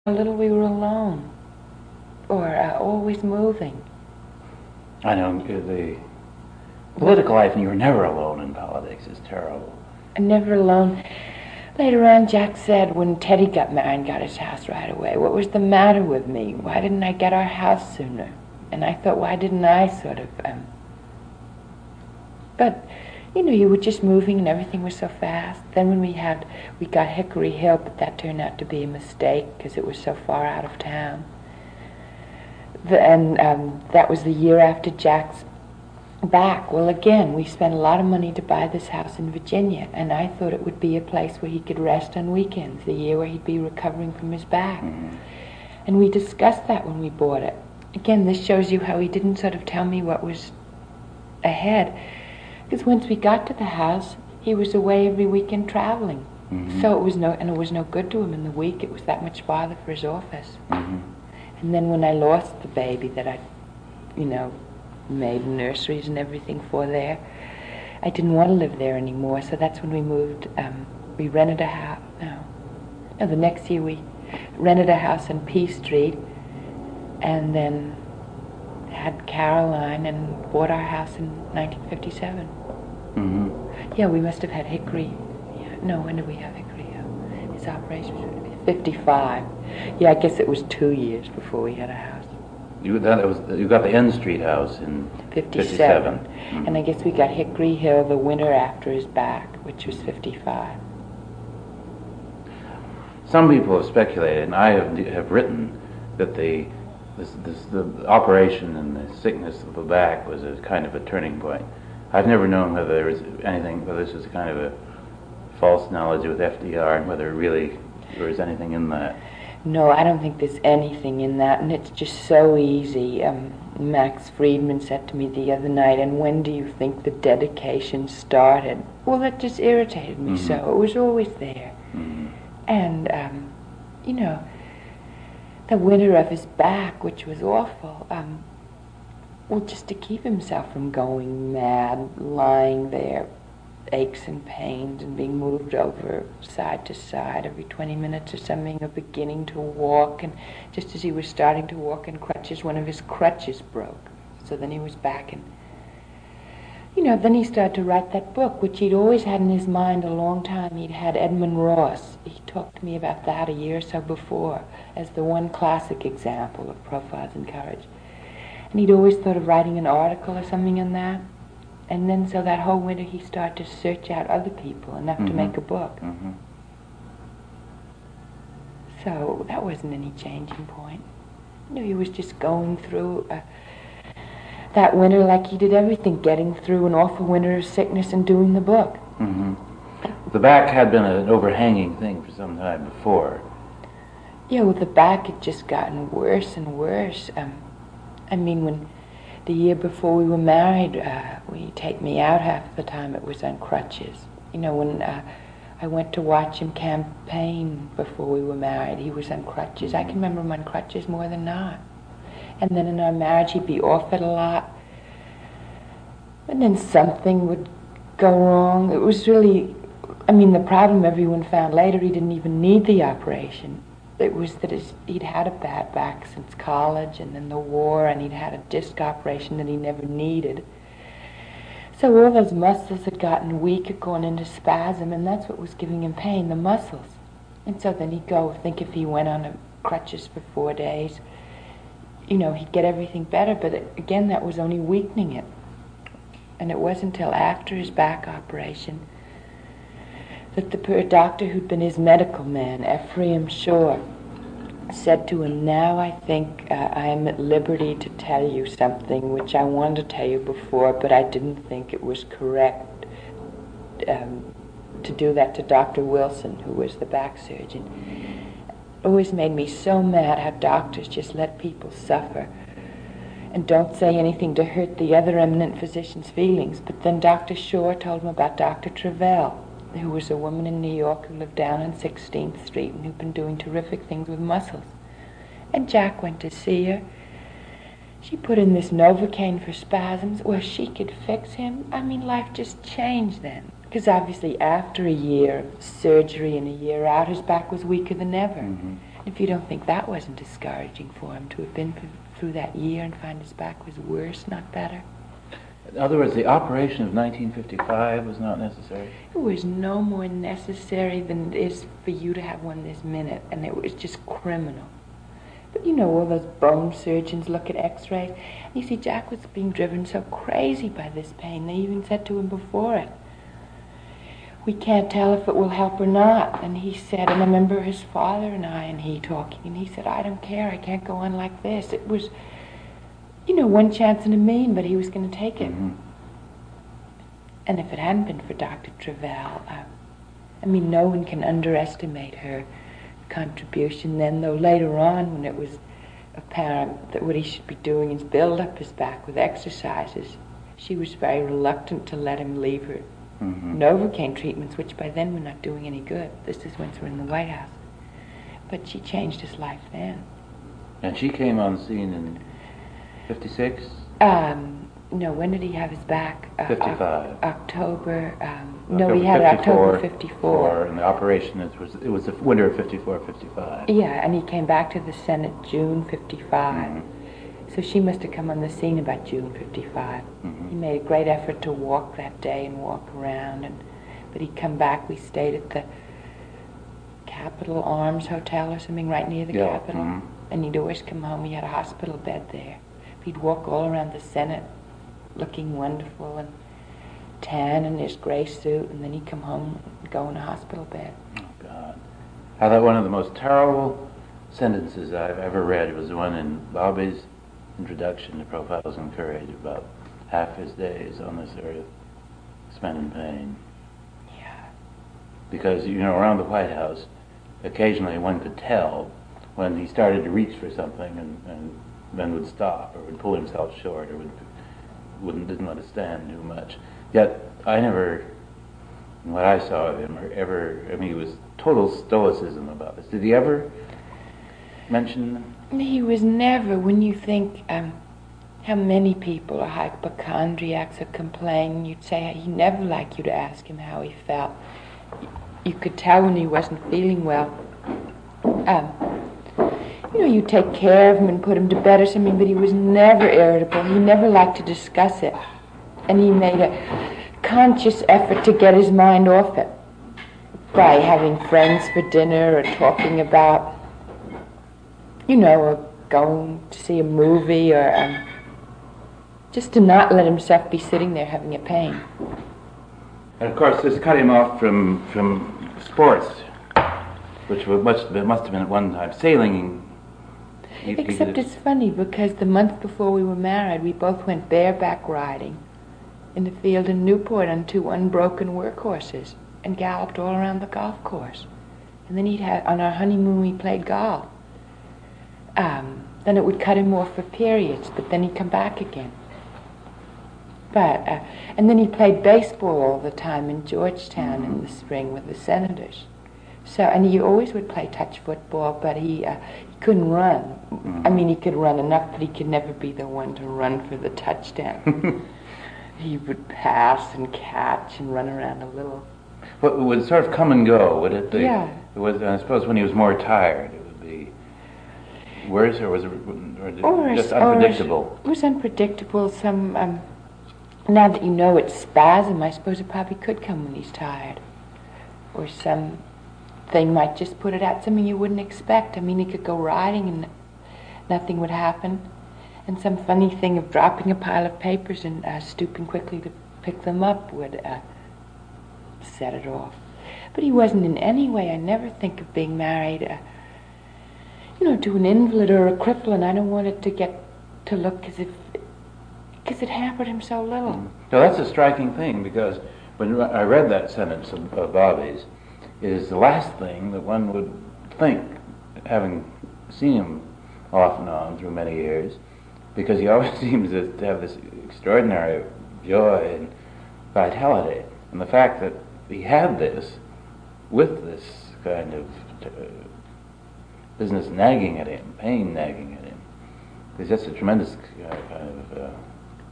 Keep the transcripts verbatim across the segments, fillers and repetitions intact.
how little we were alone, or uh, always moving. I know the political life, and you were never alone in politics, is terrible. And never alone. Later on, Jack said when Teddy got married and got his house right away, what was the matter with me? Why didn't I get our house sooner? And I thought, why didn't I sort of... Um, but, you know, you were just moving and everything was so fast. Then when we had, we got Hickory Hill, but that turned out to be a mistake because it was so far out of town. The, and um, that was the year after Jack's back. Well, again, we spent a lot of money to buy this house in Virginia, and I thought it would be a place where he could rest on weekends, the year where he'd be recovering from his back. Mm-hmm. And we discussed that when we bought it. Again, this shows you how he didn't sort of tell me what was ahead. Because once we got to the house, he was away every weekend traveling. Mm-hmm. So it was no, and it was no good to him in the week. It was that much farther for his office. Mm-hmm. And then when I lost the baby that I, you know, made nurseries and everything for there, I didn't want to live there anymore. So that's when we moved. Um, we rented a house. No, no, the next year we rented a house in P Street, and then had Caroline and bought our house in nineteen fifty-seven. Mm-hmm. Yeah, we must have had Hickory. Yeah, no, when did we have Hickory? Uh, his operation was fifty-five. Yeah, I guess it was two years before we had a house. You that was you got the N Street house in fifty-seven, mm-hmm. And I guess we got Hickory Hill the winter after his back, which was fifty-five. Some people have speculated, and I have have written that the this, this, the operation and the sickness of the back was a kind of a turning point. I've never known whether there was anything, whether this was kind of a false knowledge with F D R, and whether really there was anything in that. No, I don't think there's anything in that, and it's just so easy. Um, Max Friedman said to me the other night, and when do you think the dedication started? Well, that just irritated me mm-hmm. so. It was always there. Mm-hmm. And, um, you know, the winter of his back, which was awful, um, well, just to keep himself from going mad, lying there, aches and pains, and being moved over side to side every twenty minutes or something, or beginning to walk, and just as he was starting to walk in crutches, one of his crutches broke. So then he was back, and, you know, then he started to write that book, which he'd always had in his mind a long time. He'd had Edmund Ross. He talked to me about that a year or so before as the one classic example of profiles in courage. And he'd always thought of writing an article or something on that. And then so that whole winter he started to search out other people enough mm-hmm. to make a book. Mm-hmm. So that wasn't any changing point. You know, he was just going through uh, that winter like he did everything, getting through an awful winter of sickness and doing the book. Mm-hmm. The back had been an overhanging thing for some time before. Yeah, well, the back had just gotten worse and worse. Um, I mean, when the year before we were married, uh, we take me out half the time it was on crutches. You know, when uh, I went to watch him campaign before we were married, he was on crutches. I can remember him on crutches more than not. And then in our marriage, he'd be off it a lot. And then something would go wrong. It was really, I mean, the problem everyone found later, he didn't even need the operation. It was that his, he'd had a bad back since college, and then the war, and he'd had a disc operation that he never needed. So all those muscles had gotten weak, had gone into spasm, and that's what was giving him pain, the muscles. And so then he'd go, think if he went on a crutches for four days, you know, he'd get everything better, but it, again, that was only weakening it. And it wasn't until after his back operation that the doctor who'd been his medical man, Ephraim Shore, said to him, now I think uh, I am at liberty to tell you something which I wanted to tell you before, but I didn't think it was correct um, to do that to Doctor Wilson, who was the back surgeon. It always made me so mad how doctors just let people suffer and don't say anything to hurt the other eminent physician's feelings. But then Doctor Shore told him about Doctor Travell, who was a woman in New York who lived down on sixteenth Street and who'd been doing terrific things with muscles. And Jack went to see her. She put in this Novocaine for spasms. Well, she could fix him. I mean, life just changed then. Because obviously after a year of surgery and a year out, his back was weaker than ever. Mm-hmm. If you don't think that wasn't discouraging for him to have been through that year and find his back was worse, not better. In other words, the operation of nineteen fifty-five was not necessary? It was no more necessary than it is for you to have one this minute, and it was just criminal. But you know, all those bone surgeons look at x-rays. You see, Jack was being driven so crazy by this pain. They even said to him before it, we can't tell if it will help or not. And he said, and I remember his father and I and he talking, and he said, I don't care, I can't go on like this. It was, you know, one chance in a million, but he was going to take it. Mm-hmm. And if it hadn't been for Doctor Travell, uh, I mean, no one can underestimate her contribution then, though later on, when it was apparent that what he should be doing is build up his back with exercises, she was very reluctant to let him leave her Mm-hmm. Novocaine treatments, which by then were not doing any good. This is when we're in the White House. But she changed his life then. And she came on the scene in fifty-six? Um, no, when did he have his back? Uh, fifty-five. O- October, um, October no, he had it October fifty-four. And the operation, it was, it was the winter of fifty-four fifty-five. Yeah, and he came back to the Senate June fifty-five. Mm-hmm. So she must have come on the scene about June fifty-five. Mm-hmm. He made a great effort to walk that day and walk around, and but he'd come back. We stayed at the Capitol Arms Hotel or something right near the Yeah. Capitol, Mm-hmm. and he'd always come home. He had a hospital bed there. He'd walk all around the Senate looking wonderful and tan in his gray suit, and then he'd come home and go in a hospital bed. Oh, God. I thought one of the most terrible sentences I've ever read was the one in Bobby's introduction to Profiles in Courage, about half his days on this earth spent in pain. Yeah. Because, you know, around the White House, occasionally one could tell when he started to reach for something and, and then would stop or would pull himself short or would, wouldn't, didn't let it stand too much. Yet, I never, in what I saw of him, or ever, I mean, it was total stoicism about this. Did he ever mention? He was never, when you think um, how many people are hypochondriacs or complain, you'd say he never liked you to ask him how he felt. You could tell when he wasn't feeling well. Um, you know, you take care of him and put him to bed or something, but he was never irritable. He never liked to discuss it. And he made a conscious effort to get his mind off it by having friends for dinner or talking about, you know, or going to see a movie, or um, just to not let himself be sitting there having a pain. And of course, this cut him off from from sports, which were much, must have been at one time sailing. He, Except he it's funny, because the month before we were married, we both went bareback riding in the field in Newport on two unbroken workhorses and galloped all around the golf course. And then he'd had, on our honeymoon, we played golf. Um, then it would cut him off for periods, but then he'd come back again. But, uh, and then he played baseball all the time in Georgetown in the spring with the Senators. So, and he always would play touch football, but he, uh, he couldn't run. Mm-hmm. I mean, he could run enough, but he could never be the one to run for the touchdown. He would pass and catch and run around a little. What would sort of come and go? Would it? Be, Yeah. It was. I suppose when he was more tired, it would be worse, or was it, or did, Or just or unpredictable? It was unpredictable. Some um, now that you know it's spasm, I suppose it probably could come when he's tired, or some thing might just put it out. Something you wouldn't expect. I mean, he could go riding and nothing would happen, and some funny thing of dropping a pile of papers and uh, stooping quickly to pick them up would uh, set it off. But he wasn't in any way. I never think of being married, uh, you know, to an invalid or a cripple, and I don't want it to get to look as if, because it hampered him so little. Mm. Now that's a striking thing, because when I read that sentence of, of Bobby's, it is the last thing that one would think, having seen him off and on through many years, because he always seems to have this extraordinary joy and vitality. And the fact that he had this, with this kind of uh, business nagging at him, pain nagging at him, is just a tremendous uh, kind of uh,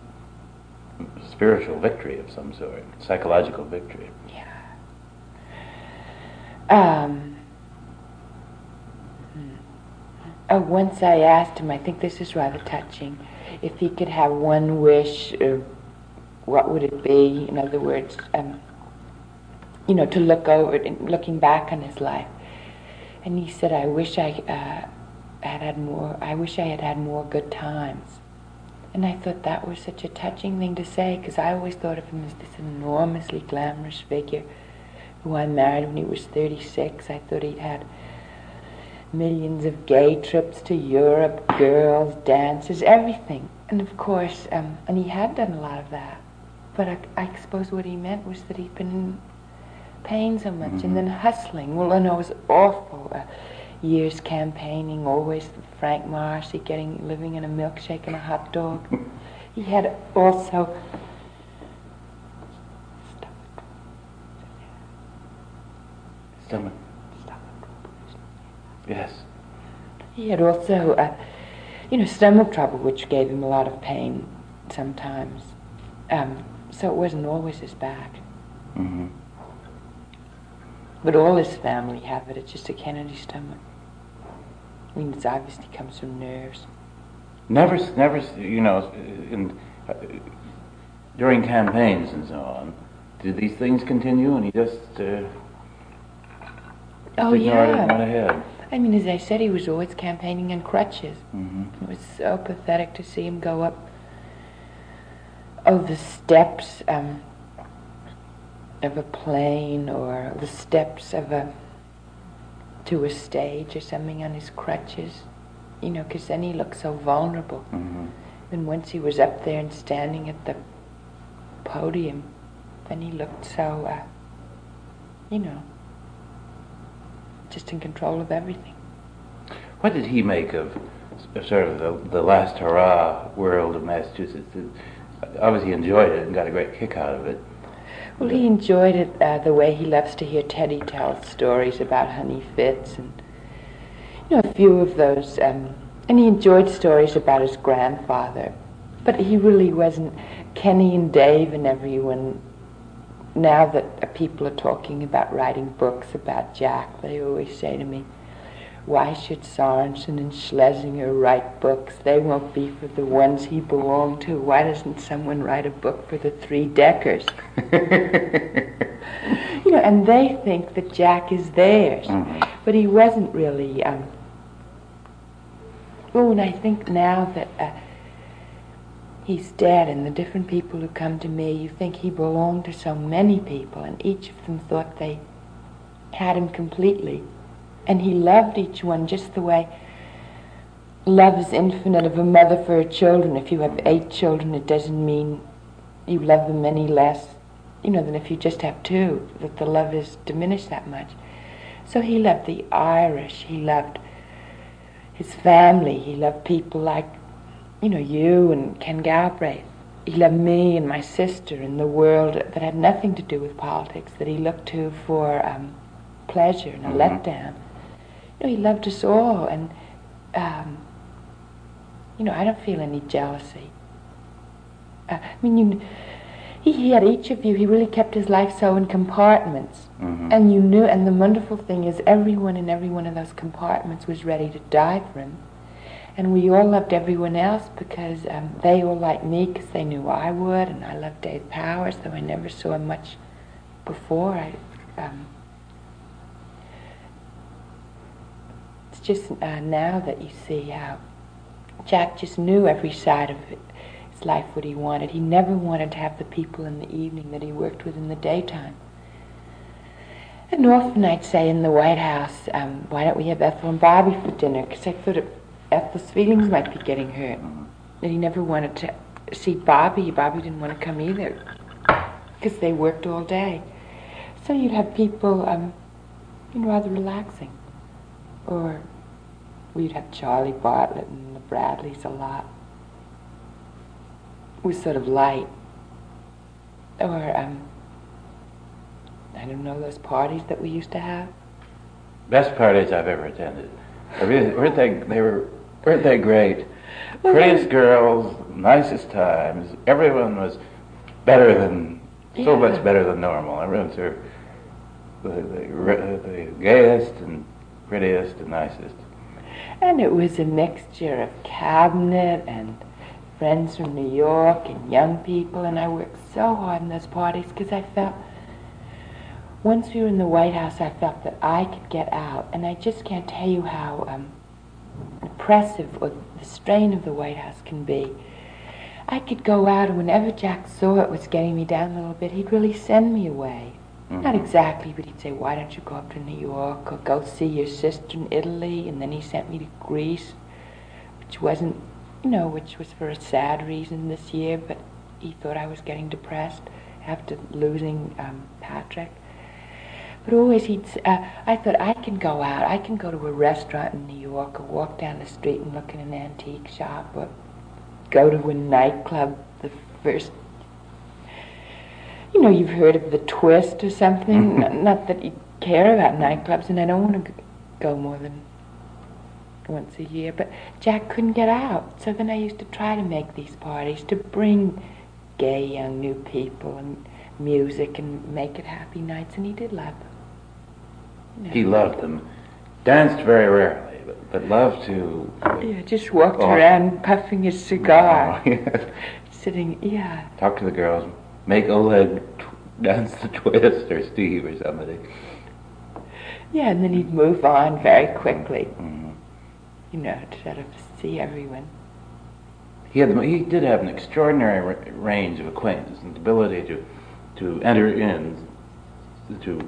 spiritual victory of some sort, psychological victory. Yeah. Um. hmm. oh, once I asked him, I think this is rather touching, if he could have one wish, or what would it be? In other words, um, you know, to look over it and looking back on his life. And he said, I wish I uh, had had more, I wish I had had more good times. And I thought that was such a touching thing to say, because I always thought of him as this enormously glamorous figure who I married when he was thirty-six. I thought he'd had millions of gay trips to Europe, girls, dances, everything. And of course, um, and he had done a lot of that. But I, I suppose what he meant was that he'd been in pain so much, mm-hmm. and then hustling. Well, I know it was awful. Uh, years campaigning, always with Frank Marcy, getting living in a milkshake and a hot dog. He had also stomach. Stomach. Yes. He had also, uh, you know, stomach trouble, which gave him a lot of pain sometimes. Um, so it wasn't always his back. Mm-hmm. But all his family have it. It's just a Kennedy stomach. I mean, it obviously comes from nerves. Never, never, you know, in, uh, during campaigns and so on, did these things continue and he just, uh, just oh, ignored yeah. it and went ahead? I mean, as I said, he was always campaigning on crutches. Mm-hmm. It was so pathetic to see him go up oh, the steps um, of a plane, or the steps of a to a stage or something on his crutches, you know, because then he looked so vulnerable. Mm-hmm. And once he was up there and standing at the podium, then he looked so, uh, you know, just in control of everything. What did he make of sort of the, the last hurrah world of Massachusetts? Obviously he enjoyed it and got a great kick out of it. Well, he enjoyed it uh, the way he loves to hear Teddy tell stories about Honey Fitz, and you know, a few of those. Um, and he enjoyed stories about his grandfather, but he really wasn't. Kenny and Dave and everyone, now that uh, people are talking about writing books about Jack, they always say to me, why should Sorensen and Schlesinger write books? They won't be for the ones he belonged to. Why doesn't someone write a book for the three Deckers? You know, and they think that Jack is theirs. Mm-hmm. But he wasn't really. Um, oh, and I think now that uh, he's dead, and the different people who come to me, you think he belonged to so many people, and each of them thought they had him completely. And he loved each one just the way love is infinite of a mother for her children. If you have eight children, it doesn't mean you love them any less, you know, than if you just have two, that the love is diminished that much. So he loved the Irish, he loved his family, he loved people like, you know, you and Ken Galbraith. He loved me and my sister and the world that had nothing to do with politics, that he looked to for um, pleasure and a mm-hmm. letdown. You know, he loved us all, and um, you know, I don't feel any jealousy. Uh, I mean, you, he, he had each of you. He really kept his life so in compartments, mm-hmm. and you knew. And the wonderful thing is, everyone in every one of those compartments was ready to die for him, and we all loved everyone else because um, they all liked me because they knew I would, and I loved Dave Powers, though I never saw him much before. I. Um, Just uh, now that you see how Jack just knew every side of his life what he wanted. He never wanted to have the people in the evening that he worked with in the daytime. And often I'd say in the White House, um, why don't we have Ethel and Bobby for dinner? Because I thought Ethel's feelings might be getting hurt. And he never wanted to see Bobby. Bobby didn't want to come either because they worked all day. So you'd have people, um, you know, rather relaxing. Or we'd have Charlie Bartlett and the Bradleys a lot. It was sort of light. Or, um, I don't know, those parties that we used to have. Best parties I've ever attended. Really, weren't they, they were, weren't they great? Well, prettiest girls, nicest times. Everyone was better than, yeah. so much better than normal. Everyone's the, the, the, the gayest and prettiest and nicest. And it was a mixture of cabinet and friends from New York and young people, and I worked so hard in those parties because I felt, once we were in the White House, I felt that I could get out, and I just can't tell you how um, oppressive or the strain of the White House can be. I could go out, and whenever Jack saw it was getting me down a little bit, he'd really send me away. Mm-hmm. Not exactly, but he'd say, why don't you go up to New York or go see your sister in Italy? And then he sent me to Greece, which wasn't, you know, which was for a sad reason this year, but he thought I was getting depressed after losing um, Patrick. But always he'd, uh, I thought, I can go out, I can go to a restaurant in New York or walk down the street and look in an antique shop or go to a nightclub, the first, you know, you've heard of the Twist or something. not, not that you care about nightclubs, and I don't want to go more than once a year, but Jack couldn't get out. So then I used to try to make these parties to bring gay young new people and music and make it happy nights, and he did love them. You know. He loved them. Danced very rarely, but, but loved to... Yeah, just walked oh. around puffing his cigar. Oh, yes. Sitting, yeah. Talk to the girls. Make Oleg tw- dance the twist, or Steve or somebody. Yeah, and then he'd move on very quickly. Mm-hmm. You know, to sort of see everyone. He had, he did have an extraordinary r- range of acquaintance and ability to to enter in, to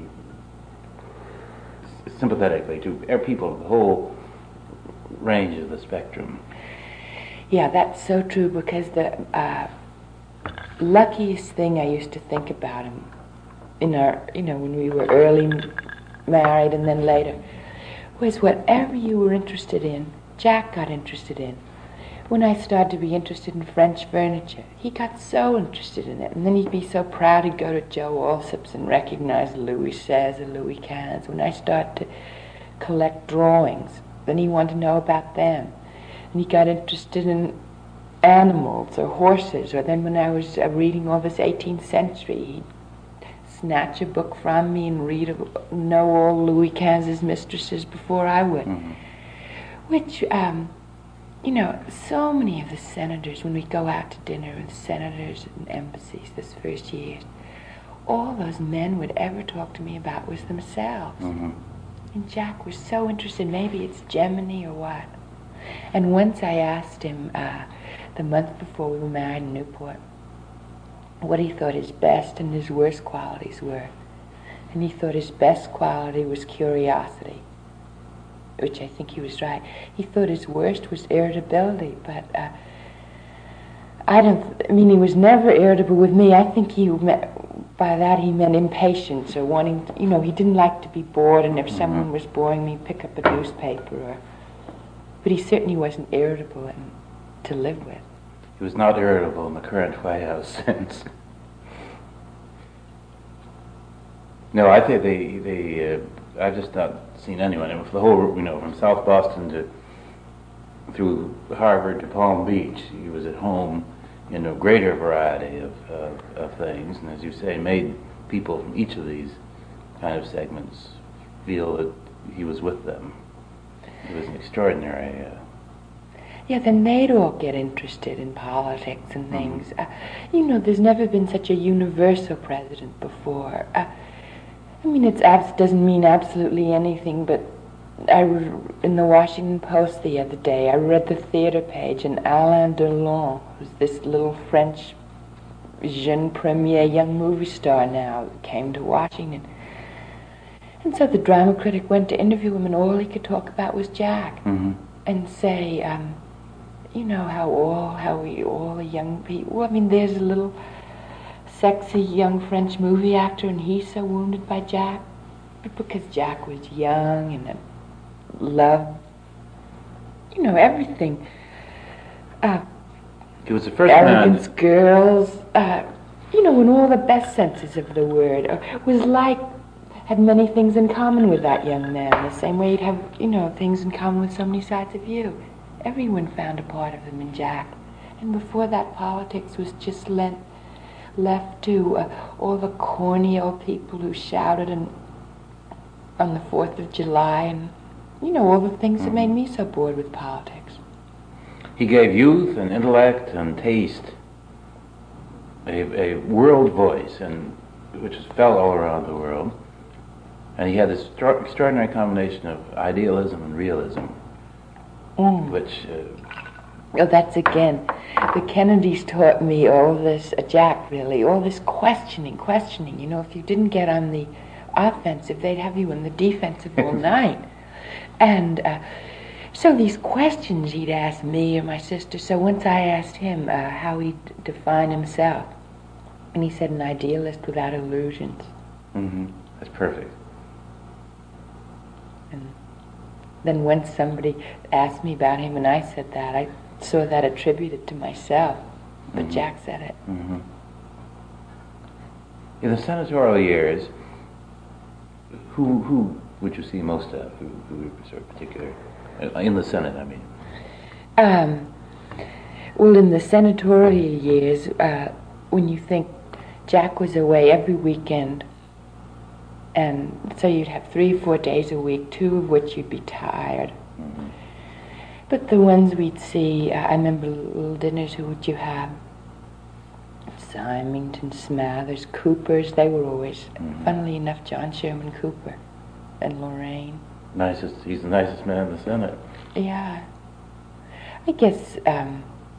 sympathetically to people of the whole range of the spectrum. Yeah, that's so true, because the uh, luckiest thing I used to think about him in our, you know, when we were early married and then later, was whatever you were interested in, Jack got interested in. When I started to be interested in French furniture, he got so interested in it. And then he'd be so proud he'd go to Joe Alsop's and recognize Louis Seize or Louis Quinze. When I started to collect drawings, then he wanted to know about them. And he got interested in animals or horses. Or then when I was uh, reading all this eighteenth century, he'd snatch a book from me and read, a, know all Louis Quinze's mistresses before I would. Mm-hmm. Which... Um, You know, so many of the senators, when we go out to dinner with senators and embassies this first year, all those men would ever talk to me about was themselves. Mm-hmm. And Jack was so interested, maybe it's Gemini or what. And once I asked him, uh, the month before we were married in Newport, what he thought his best and his worst qualities were. And he thought his best quality was curiosity, which I think he was right. He thought his worst was irritability, but uh, I don't, th- I mean, he was never irritable with me. I think he meant, by that he meant impatience or wanting, to, you know, he didn't like to be bored, and if mm-hmm. someone was boring me, pick up a newspaper. Or, but he certainly wasn't irritable and to live with. He was not irritable in the current White House sense. No, I think they, they uh, I've just not seen anyone, and for the whole, you know, from South Boston to through Harvard to Palm Beach, he was at home in a greater variety of, of, of things, and as you say, made people from each of these kind of segments feel that he was with them. It was an extraordinary... Uh, yeah, then they'd all get interested in politics and things. Mm-hmm. Uh, you know, there's never been such a universal president before. Uh, I mean, it abs- doesn't mean absolutely anything, but I re- in the Washington Post the other day, I read the theater page, and Alain Delon, who's this little French jeune premier, young movie star now, came to Washington. And so the drama critic went to interview him, and all he could talk about was Jack, mm-hmm. and say, um, you know, how all, how we, all the young people, I mean, there's a little sexy young French movie actor, and he's so wounded by Jack, but because Jack was young and loved, you know, everything. Uh, he was the first arrogance, man. Girls, uh, you know, in all the best senses of the word, uh, was like, had many things in common with that young man, the same way you'd have, you know, things in common with so many sides of you. Everyone found a part of him in Jack. And before that, politics was just lent left to uh, all the corny old people who shouted and, on the fourth of July, and you know, all the things Mm-hmm. that made me so bored with politics. He gave youth and intellect and taste a, a world voice, and which fell all around the world. And he had this extra- extraordinary combination of idealism and realism, Mm. which uh, Oh, that's again, the Kennedys taught me all this, uh, Jack really, all this questioning, questioning. You know, if you didn't get on the offensive, they'd have you on the defensive all night. And uh, so these questions he'd ask me or my sister. So once I asked him uh, how he'd define himself, and he said an idealist without illusions. mm-hmm. That's perfect. And then once somebody asked me about him and I said that, I saw that attributed to myself, but Mhm. Jack said it. Mm-hmm. In the senatorial years, who who would you see most of? Who, who were sort of particular uh, in the Senate? I mean, Um, well, in the senatorial years, uh, when you think Jack was away every weekend, and so you'd have three or four days a week, two of which you'd be tired. mm-hmm. But the ones we'd see, uh, I remember little dinners, who would you have? Symington, Smathers, Coopers, they were always, Mhm. funnily enough, John Sherman Cooper and Lorraine. nicest. He's the nicest man in the Senate. Yeah. I guess, um,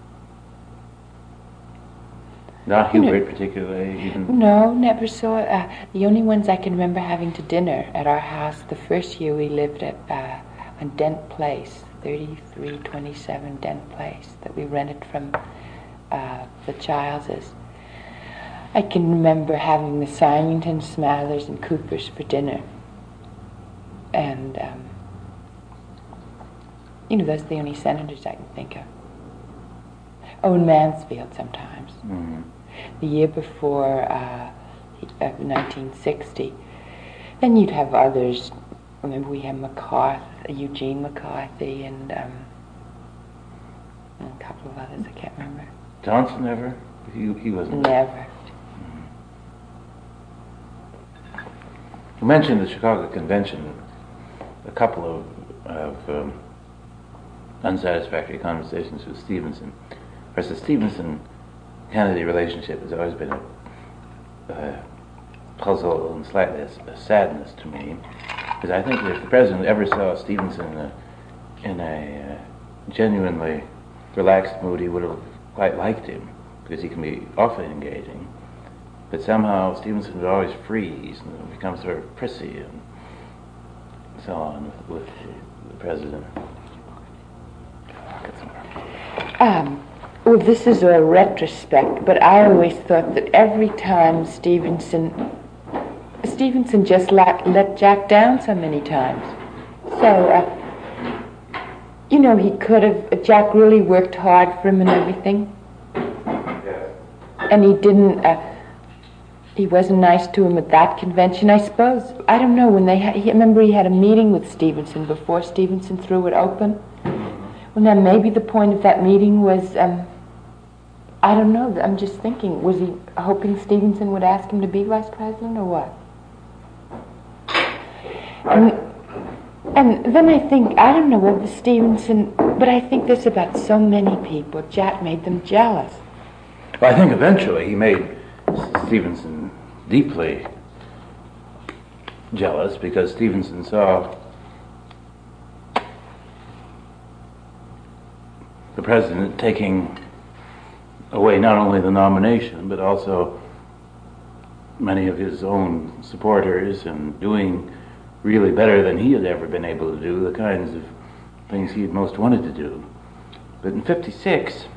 Not You know- Hubert particularly. Even no, never saw, uh, the only ones I can remember having to dinner at our house the first year we lived at, uh, on Dent Place, thirty-three twenty-seven Dent Place, that we rented from uh, the Childeses. I can remember having the Symington, Smathers, and Coopers for dinner. And, um, you know, those are the only senators I can think of. Oh, and Mansfield sometimes. Mhm. The year before uh, uh, nineteen sixty. Then you'd have others. Remember, we had McCarthy, Eugene McCarthy, and, um, and a couple of others I can't remember. Johnson never. He he wasn't. Never. You mentioned the Chicago Convention. A couple of of um, unsatisfactory conversations with Stevenson. Of course, the Stevenson-Kennedy relationship has always been a, a puzzle and slightly a, a sadness to me, because I think that if the president ever saw Stevenson in a, in a uh, genuinely relaxed mood, he would have quite liked him, because he can be awfully engaging. But somehow Stevenson would always freeze and become sort of prissy and so on with, with the president. Um, well, this is a retrospect, but I always thought that every time Stevenson, Stevenson just let, let Jack down so many times. So, uh, you know, he could have, Jack really worked hard for him and everything. Yes. And he didn't, uh, he wasn't nice to him at that convention, I suppose. I don't know, when they had, he, I remember he had a meeting with Stevenson before Stevenson threw it open. Well, now maybe the point of that meeting was, um, I don't know, I'm just thinking, was he hoping Stevenson would ask him to be vice president or what? And, and then I think, I don't know whether Stevenson, but I think this about so many people, Jack made them jealous. Well, I think eventually he made Stevenson deeply jealous, because Stevenson saw the president taking away not only the nomination, but also many of his own supporters, and doing really better than he had ever been able to do, the kinds of things he had most wanted to do. But in fifty-six,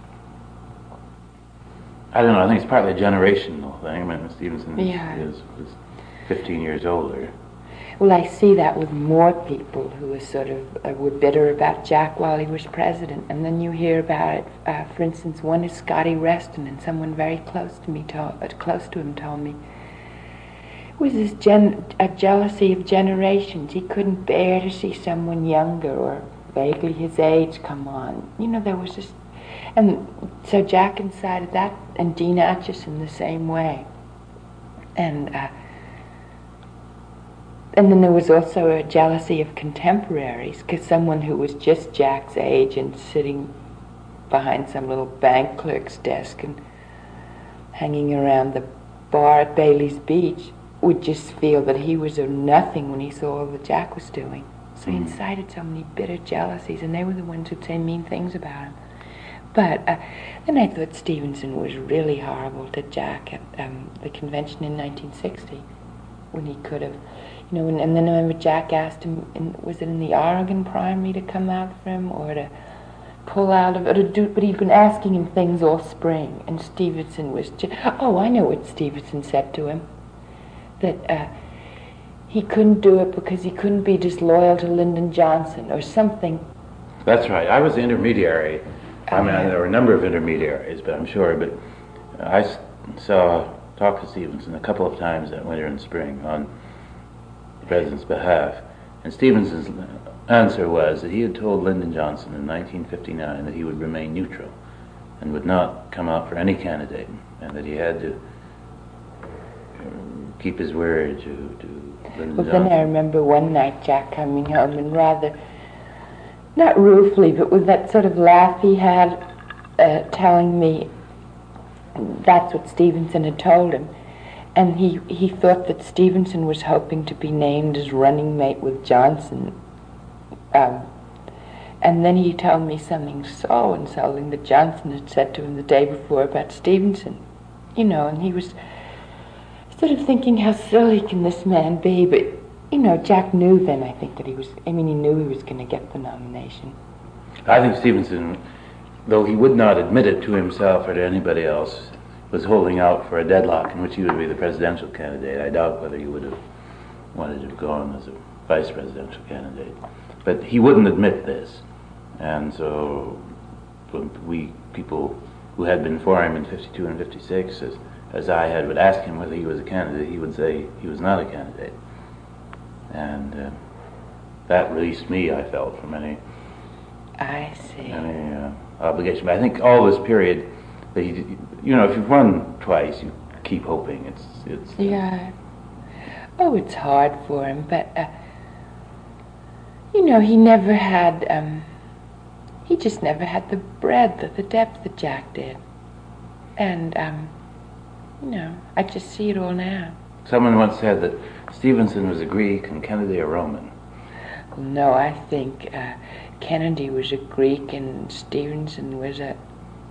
I don't know, I think it's partly a generational thing. I mean, Stevenson Yeah. is, was fifteen years older. Well, I see that with more people who are sort of uh, were bitter about Jack while he was president, and then you hear about it. Uh, for instance, one is Scotty Reston, and someone very close to me, told, uh, close to him, told me it was this gen- a jealousy of generations. He couldn't bear to see someone younger or vaguely his age come on. You know, there was this, and so Jack incited that, and Dean Acheson the same way, and. Uh, and then there was also a jealousy of contemporaries, because someone who was just Jack's age and sitting behind some little bank clerk's desk and hanging around the bar at Bailey's Beach would just feel that he was a nothing when he saw all that Jack was doing. So he incited so many bitter jealousies, and they were the ones who'd say mean things about him. But uh, then I thought Stevenson was really horrible to Jack at um, the convention in nineteen sixty, when he could have, you know, and, and then I remember Jack asked him, in, was it in the Oregon primary, to come out for him, or to pull out of it, or to do, but he'd been asking him things all spring, and Stevenson was just, oh, I know what Stevenson said to him, that uh, he couldn't do it because he couldn't be disloyal to Lyndon Johnson, or something. That's right. I was the intermediary. I mean, Uh-huh. there were a number of intermediaries, but I'm sure, but I s- saw, talked to Stevenson a couple of times that winter and spring on the president's behalf, and Stevenson's answer was that he had told Lyndon Johnson in nineteen fifty-nine that he would remain neutral and would not come out for any candidate, and that he had to um, keep his word to, to Lyndon Well, Johnson. then I remember one night Jack coming home and rather, not ruefully, but with that sort of laugh he had, uh, telling me that's what Stevenson had told him. And he, he thought that Stevenson was hoping to be named as running mate with Johnson. Um, and then he told me something so insulting that Johnson had said to him the day before about Stevenson. You know, and he was sort of thinking, how silly can this man be? But, you know, Jack knew then, I think, that he was, I mean, he knew he was going to get the nomination. I think Stevenson, though he would not admit it to himself or to anybody else, was holding out for a deadlock in which he would be the presidential candidate. I doubt whether he would have wanted to have gone as a vice presidential candidate. But he wouldn't admit this. And so when we, people who had been for him in fifty-two and fifty-six, as, as I had, would ask him whether he was a candidate, he would say he was not a candidate. And uh, that released me, I felt, from any I see. any uh, obligation. But I think all this period, that he, you know, if you've won twice, you keep hoping. It's it's. Yeah. Oh, it's hard for him, but, uh, you know, he never had, um, he just never had the breadth, the depth that Jack did. And, um, you know, I just see it all now. Someone once said that Stevenson was a Greek and Kennedy a Roman. No, I think uh, Kennedy was a Greek and Stevenson was a...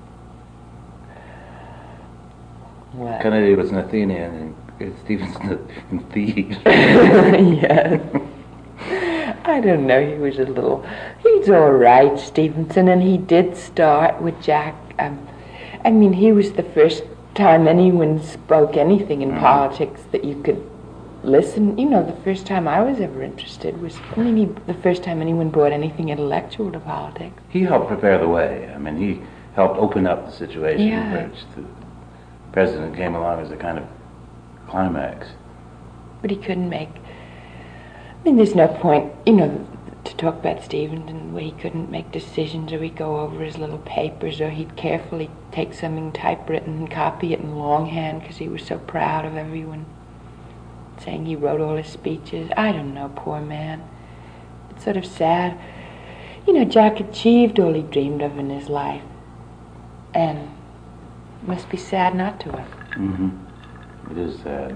What? Kennedy was an Athenian and Stevenson a Thebes. Yes. I don't know, he was a little... He's all right, Stevenson, and he did start with Jack. Um, I mean, he was the first time anyone spoke anything in mm. politics that you could listen. You know, the first time I was ever interested was, I mean, he, the first time anyone brought anything intellectual to politics. He helped prepare the way. I mean, he helped open up the situation Yeah. in which the president came along as a kind of climax. But he couldn't make... I mean, there's no point, you know, to talk about Stevenson where he couldn't make decisions, or he'd go over his little papers, or he'd carefully take something typewritten and copy it in longhand because he was so proud of everyone saying he wrote all his speeches. I don't know, poor man. It's sort of sad. You know, Jack achieved all he dreamed of in his life, and it must be sad not to have. Mm-hmm. It is sad.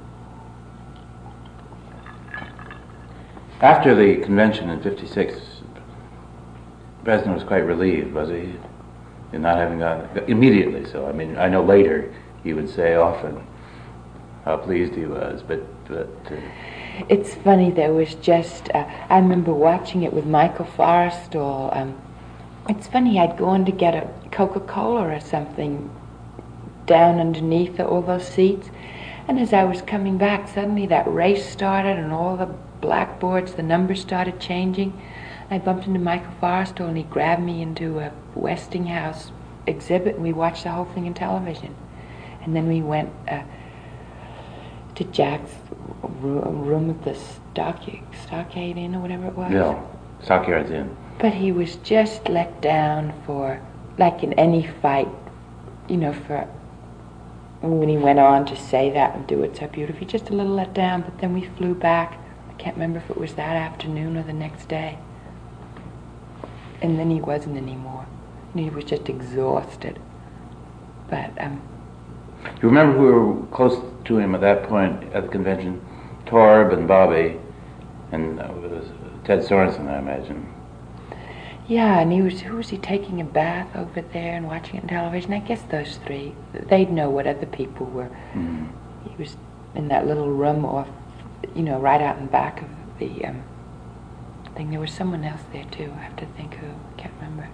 After the convention in fifty-six, the president was quite relieved, was he? In not having gone, immediately so. I mean, I know later he would say often how pleased he was, but... but uh, it's funny, there was just, uh, I remember watching it with Michael Forrestal. Um, it's funny, I'd gone to get a Coca-Cola or something down underneath all those seats, and as I was coming back, suddenly that race started and all the blackboards, the numbers started changing. I bumped into Michael Forrestal and he grabbed me into a Westinghouse exhibit, and we watched the whole thing in television. And then we went uh, to Jack's room at the stockade, stockade Inn or whatever it was. Yeah, Stockyards Inn. But he was just let down for, like in any fight, you know, for when he went on to say that and do it so beautifully, just a little let down. But then we flew back can't remember if it was that afternoon or the next day. And then he wasn't anymore. And he was just exhausted. But, um... You remember who were close to him at that point at the convention? Torb and Bobby, and uh, it was Ted Sorensen, I imagine. Yeah, and he was, who was he taking a bath over there and watching it on television? I guess those three. They'd know what other people were. Mm-hmm. He was in that little room off, you know, right out in back of the um, thing. There was someone else there too. I have to think who. I can't remember.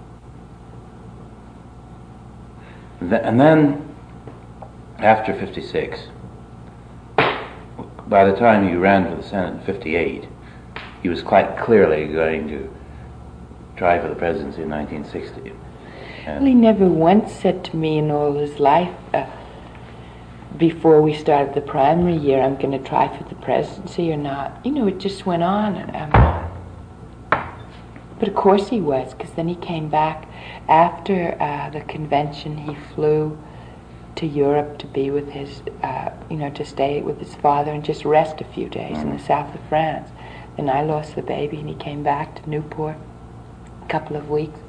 And then, after fifty-six, by the time he ran for the Senate in fifty-eight, he was quite clearly going to try for the presidency in nineteen sixty. Well, he never once said to me in all his life, uh, before we started the primary year, I'm going to try for the presidency or not. You know, it just went on. Um, but of course he was, because then he came back after uh, the convention. He flew to Europe to be with his, uh, you know, to stay with his father and just rest a few days mm-hmm. in the south of France. Then I lost the baby and he came back to Newport a couple of weeks.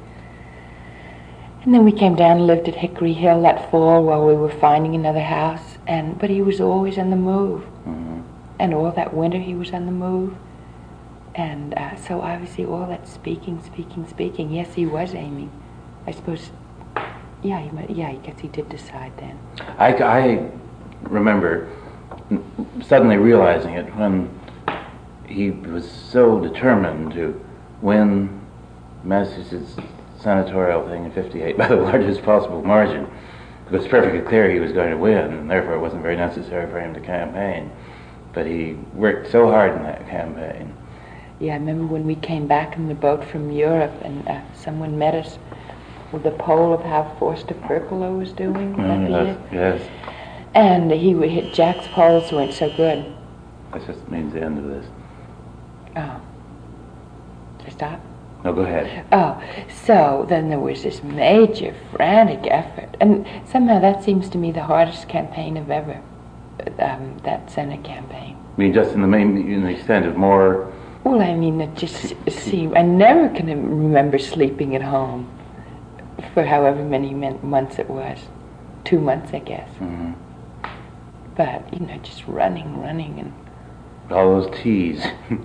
And then we came down and lived at Hickory Hill that fall while we were finding another house. And but he was always on the move. Mm-hmm. And all that winter he was on the move. And uh, so obviously all that speaking, speaking, speaking. Yes, he was aiming. I suppose, yeah, he, yeah, I guess he did decide then. I, I remember suddenly realizing it when he was so determined to win Massachusetts senatorial thing in fifty-eight by the largest possible margin. It was perfectly clear he was going to win, and therefore it wasn't very necessary for him to campaign. But he worked so hard in that campaign. Yeah, I remember when we came back in the boat from Europe, and uh, someone met us with a poll of how Forster Perpolo was doing. Mm, yes, yes. And he would hit Jack's polls weren't so good. That just means the end of this. Oh. Did I stop? No, go ahead. Oh, so then there was this major, frantic effort. And somehow that seems to me the hardest campaign of ever, um, that Senate campaign. I mean, just in the main, in the extent of more... Well, I mean, it just seemed... I never can remember sleeping at home for however many months it was. Two months, I guess. Mm-hmm. But, you know, just running, running, and... all those teas.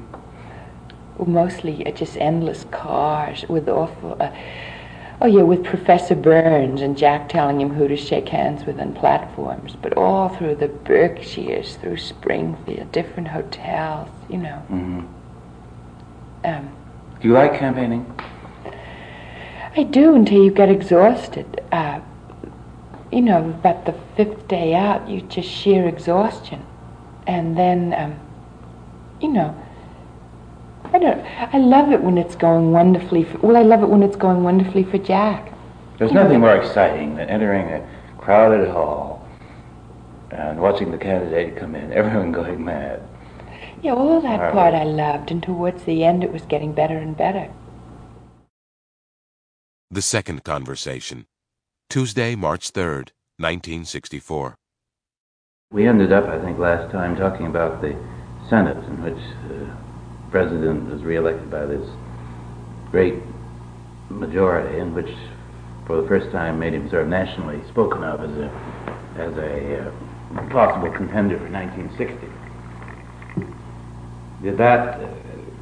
Well, mostly uh, just endless cars with awful... Uh, oh, yeah, with Professor Burns and Jack telling him who to shake hands with on platforms, but all through the Berkshires, through Springfield, different hotels, you know. Mm-hmm. Um, do you like campaigning? I do, until you get exhausted. Uh, you know, about the fifth day out, you just sheer exhaustion. And then, um, you know... I don't. I love it when it's going wonderfully. For, well, I love it when it's going wonderfully for Jack. There's you nothing know. more exciting than entering a crowded hall and watching the candidate come in, everyone going mad. Yeah, all that all part right. I loved, and towards the end it was getting better and better. The Second Conversation, Tuesday, March third, nineteen sixty-four. We ended up, I think, last time talking about the Senate, in which the president was reelected by this great majority, in which, for the first time, made him sort of nationally spoken of as a as a uh, possible contender for nineteen sixty. Did that uh,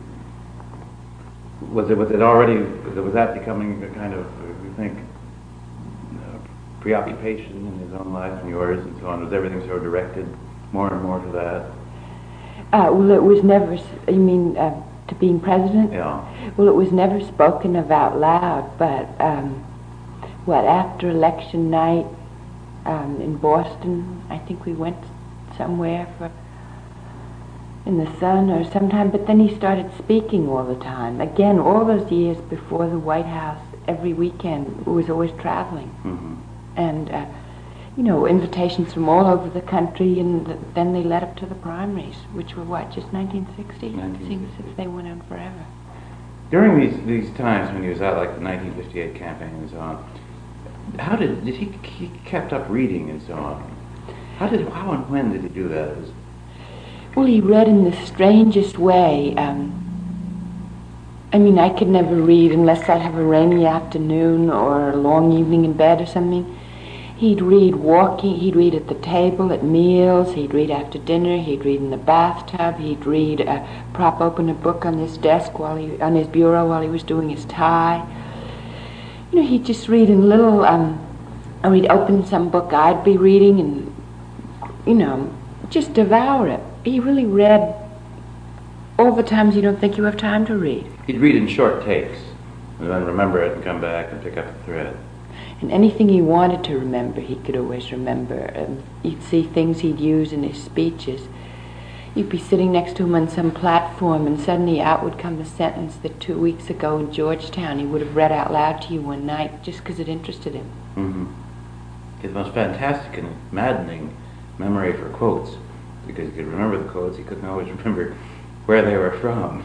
was it was it already was that becoming a kind of you think uh, preoccupation in his own life and yours and so on? Was everything sort of directed more and more to that? Uh, well, it was never, you mean, uh, to being president? Yeah. Well, it was never spoken of out loud, but, um, what, after election night um, in Boston, I think we went somewhere for, in the sun or sometime, but then he started speaking all the time. Again, all those years before the White House, every weekend, was always traveling. Mm-hmm. And, uh, you know, invitations from all over the country, and th- then they led up to the primaries, which were, what, just nineteen sixty? It seems as if they went on forever. During these these times when he was out, like the nineteen fifty-eight campaign and so on, how did, did he, he kept up reading and so on? How did, how and when did he do that? Was... Well, he read in the strangest way. Um, I mean, I could never read unless I'd have a rainy afternoon or a long evening in bed or something. He'd read walking, he'd read at the table at meals, he'd read after dinner, he'd read in the bathtub, he'd read, uh, prop open a book on his desk while he, on his bureau while he was doing his tie. You know, he'd just read in little, um, or he'd open some book I'd be reading and, you know, just devour it. He really read all the times you don't think you have time to read. He'd read in short takes, and then remember it and come back and pick up the thread. And anything he wanted to remember, he could always remember. Um, you'd see things he'd use in his speeches. You'd be sitting next to him on some platform, and suddenly out would come the sentence that two weeks ago in Georgetown he would have read out loud to you one night just because it interested him. Mm-hmm. He had the most fantastic and maddening memory for quotes, because he could remember the quotes, he couldn't always remember where they were from.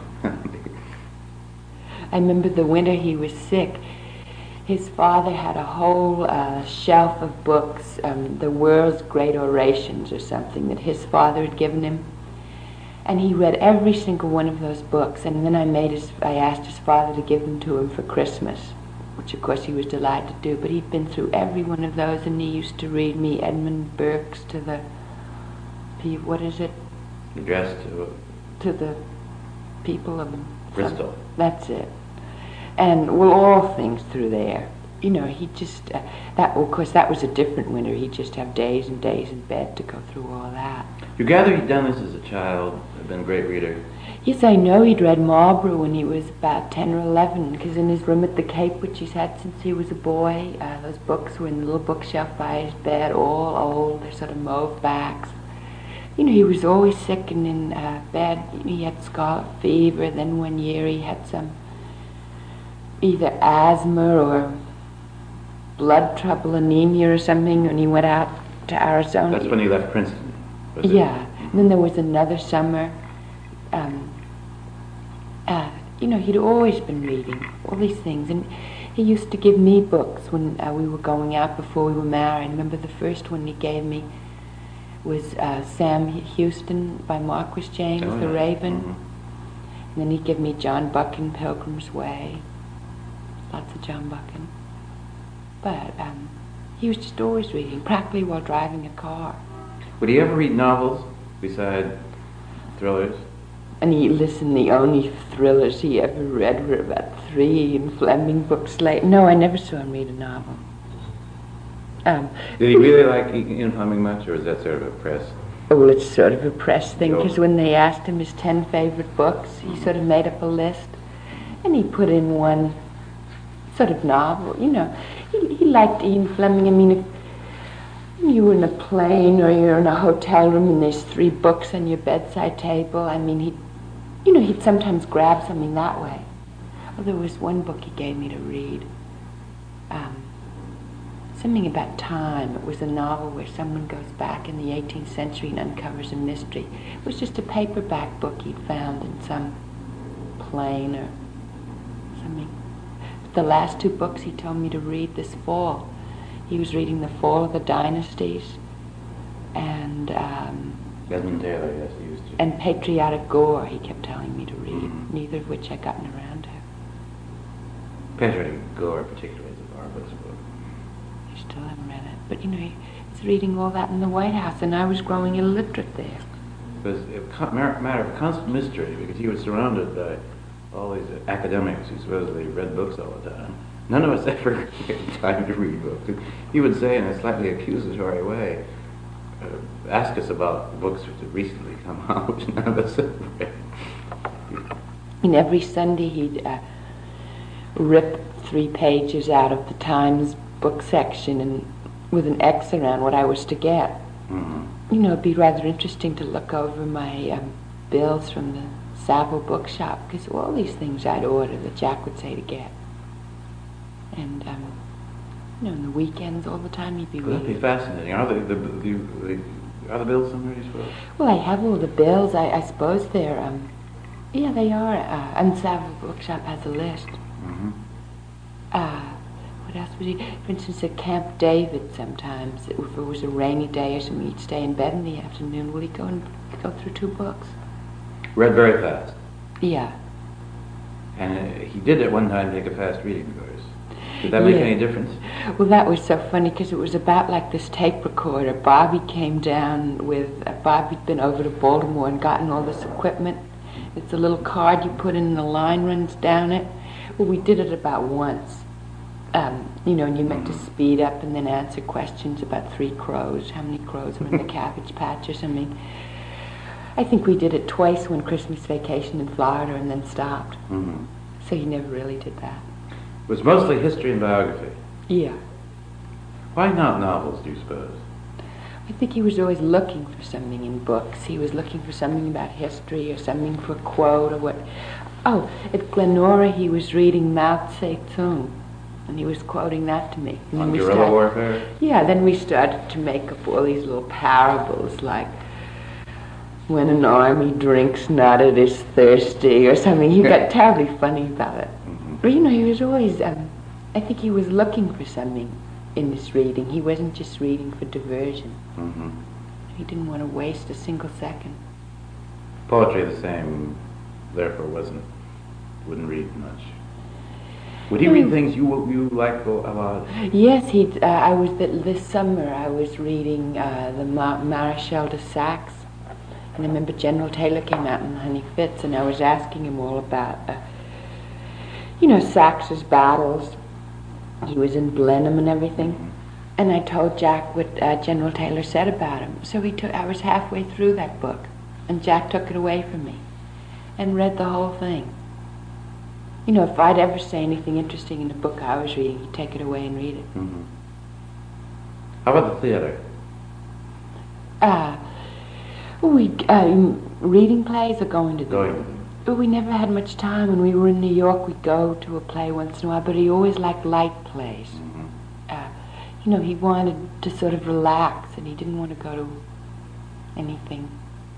I remember the winter he was sick. His father had a whole uh, shelf of books, um, the world's great orations or something that his father had given him. And he read every single one of those books. And then I made his, I asked his father to give them to him for Christmas, which of course he was delighted to do. But he'd been through every one of those, and he used to read me Edmund Burke's to the, what is it? Addressed to To the people of Bristol. That's it. And, well, all things through there. You know, he just, uh, that, well, of course, that was a different winter. He'd just have days and days in bed to go through all that. You gather he'd done this as a child, had been a great reader. Yes, I know he'd read Marlborough when he was about ten or eleven, because in his room at the Cape, which he's had since he was a boy, uh, those books were in the little bookshelf by his bed, all old, they're sort of mauve backs. You know, he was always sick and in uh, bed. He had scarlet fever, then one year he had some either asthma or blood trouble, anemia or something, when he went out to Arizona. That's when he left Princeton. was it? Yeah. And then there was another summer. Um, uh, you know, he'd always been reading all these things. And he used to give me books when uh, we were going out before we were married. I remember the first one he gave me was uh, Sam Houston by Marquis James, Oh, The yeah. Raven. Mhm. And then he'd give me John Buchan, Pilgrim's Way. Lots of John Buchan. But um, he was just always reading, practically while driving a car. Would he ever read novels beside thrillers? And he listened, the only thrillers he ever read were about three in Fleming books late. No, I never saw him read a novel. Um, Did he really like Ian Fleming much, or was that sort of a press? well, it's sort of a press thing, No. because when they asked him his ten favorite books, he sort of made up a list, and he put in one sort of novel, you know. He, he liked Ian Fleming. I mean, if you were in a plane or you're in a hotel room and there's three books on your bedside table, I mean, he'd, you know, he'd sometimes grab something that way. Well, there was one book he gave me to read, um, something about time. It was a novel where someone goes back in the eighteenth century and uncovers a mystery. It was just a paperback book he'd found in some plane or something. The last two books he told me to read this fall. He was reading The Fall of the Dynasties and um, Desmond Taylor, yes, he used to. and Patriotic Gore, he kept telling me to read, Mhm. neither of which I'd gotten around to. Patriotic Gore, particularly, is a marvelous book. I still haven't read it. But, you know, he was reading all that in the White House, and I was growing illiterate there. It was a co- mar- matter of constant mystery, because he was surrounded by all these academics who supposedly read books all the time. None of us ever had time to read books. He would say in a slightly accusatory way, uh, ask us about books which had recently come out, which none of us had read. And every Sunday he'd uh, rip three pages out of the Times book section and with an X around what I was to get. Mm-hmm. You know, it'd be rather interesting to look over my um, bills from the Savile bookshop, because all these things I'd order that Jack would say to get. And, um, you know, on the weekends all the time he'd be Well, that'd be reading. fascinating. Are the, the, the, the, are the bills somewhere, you suppose? Well, I have all the bills. I, I suppose they're, um, yeah, they are. Uh, and Savile Bookshop has a list. Mm-hmm. Uh, what else would he? For instance, at Camp David, sometimes if it was a rainy day or something, he'd stay in bed in the afternoon. Will he go and go through two books? Read very fast. Yeah. And uh, he did at one time take a fast reading course. Did that make Yeah. any difference? Well, that was so funny because it was about like this tape recorder. Bobby came down with, uh, Bobby'd been over to Baltimore and gotten all this equipment. It's a little card you put in and the line runs down it. Well, we did it about once. Um, you know, and you meant to speed up and then answer questions about three crows, how many crows were in the cabbage patch or something. I think we did it twice when Christmas Vacation in Florida and then stopped. Mm-hmm. So he never really did that. It was mostly history and biography. Yeah. Why not novels, do you suppose? I think he was always looking for something in books. He was looking for something about history or something for a quote or what. Oh, at Glenora he was reading Mao Tse-tung, and he was quoting that to me. And On we guerrilla started- warfare? Yeah, then we started to make up all these little parables like, when an army drinks not, it is thirsty, or something. He got terribly funny about it. Mm-hmm. But you know, he was always, um, I think he was looking for something in this reading. He wasn't just reading for diversion. Mm-hmm. He didn't want to waste a single second. Poetry the same, therefore wasn't, wouldn't read much. Would he read things you you liked a lot? Yes, he. Uh, I was th- this summer. I was reading uh, the Mar- Marechal de Saxe, and I remember General Taylor came out in Honey Fitz, and I was asking him all about, uh, you know, Saxe's battles. He was in Blenheim and everything, and I told Jack what uh, General Taylor said about him. So he took. I was halfway through that book, and Jack took it away from me, and read the whole thing. You know, if I'd ever say anything interesting in the book I was reading, he'd take it away and read it. Mm-hmm. How about the theater? Uh, we uh, reading plays or going to them? Going. But we never had much time. When we were in New York, we'd go to a play once in a while, but he always liked light plays. Mm-hmm. Uh, you know, he wanted to sort of relax, and he didn't want to go to anything,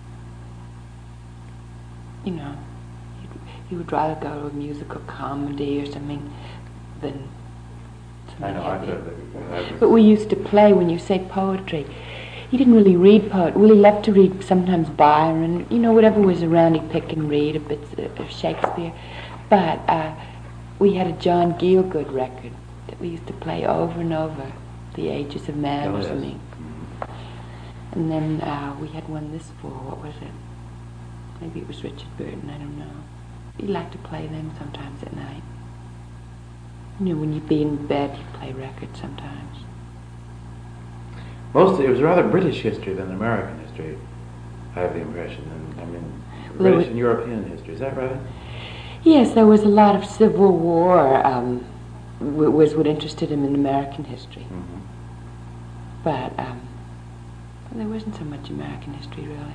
you know. He would rather go to a musical comedy or something than something I know, I heavy. thought that, that was, But we used to play, when you say poetry, he didn't really read poetry. Well, he loved to read sometimes Byron, you know, whatever was around he'd pick and read a bit of Shakespeare. But uh, we had a John Gielgud record that we used to play over and over, The Ages of Man Oh, or yes. something. Mhm. And then uh, we had one this fall, what was it? Maybe it was Richard Burton, I don't know. He liked to play them sometimes at night. You know, when you'd be in bed, you'd play records sometimes. Mostly, it was rather British history than American history, I have the impression. And, I mean, Well, British was- and European history, is that right? Yes, there was a lot of Civil War, um, w- was what interested him in American history. Mm-hmm. But um, there wasn't so much American history, really.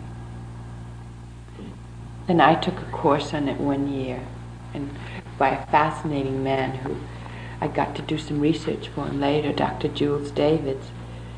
Then I took a course on it one year, and by a fascinating man who I got to do some research for him later, Doctor Jules Davids.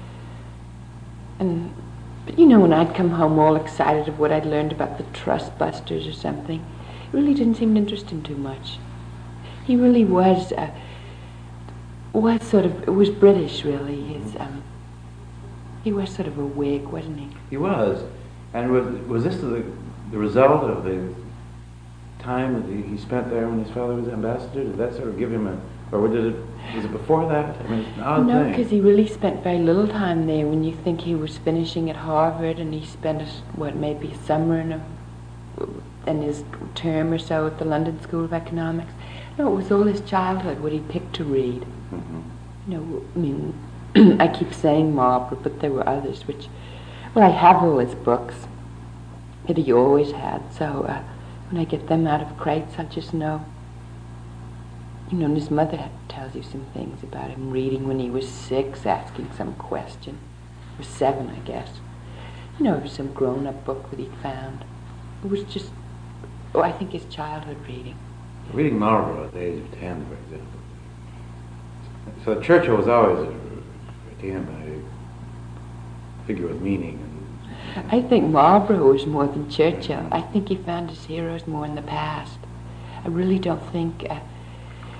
And, but you know, when I'd come home all excited of what I'd learned about the Trust Busters or something, it really didn't seem to interest him too much. He really was, uh, was sort of, it was British, really. His, um, he was sort of a Whig, wasn't he? He was. And was, was this the, the result of the time that he, he spent there when his father was ambassador? Did that sort of give him a, or did it, was it before that? I mean, it's an odd No, thing. because he really spent very little time there. When you think he was finishing at Harvard, and he spent, a, what, maybe a summer and, a, and his term or so at the London School of Economics. No, it was all his childhood, what he picked to read. Mm-hmm. You know, I mean, I keep saying Marlborough, but there were others, which, well, I have all his books that he always had, so uh, when I get them out of crates, I just know. You know, and his mother had, tells you some things about him reading when he was six, asking some question. He was seven, I guess. You know, it was some grown-up book that he'd found. It was just, oh, I think his childhood reading. Reading Marlborough at the age of ten, for example. So Churchill was always, a, to him, a figure with meaning. And, I think Marlborough was more than Churchill. I think he found his heroes more in the past. I really don't think... Uh,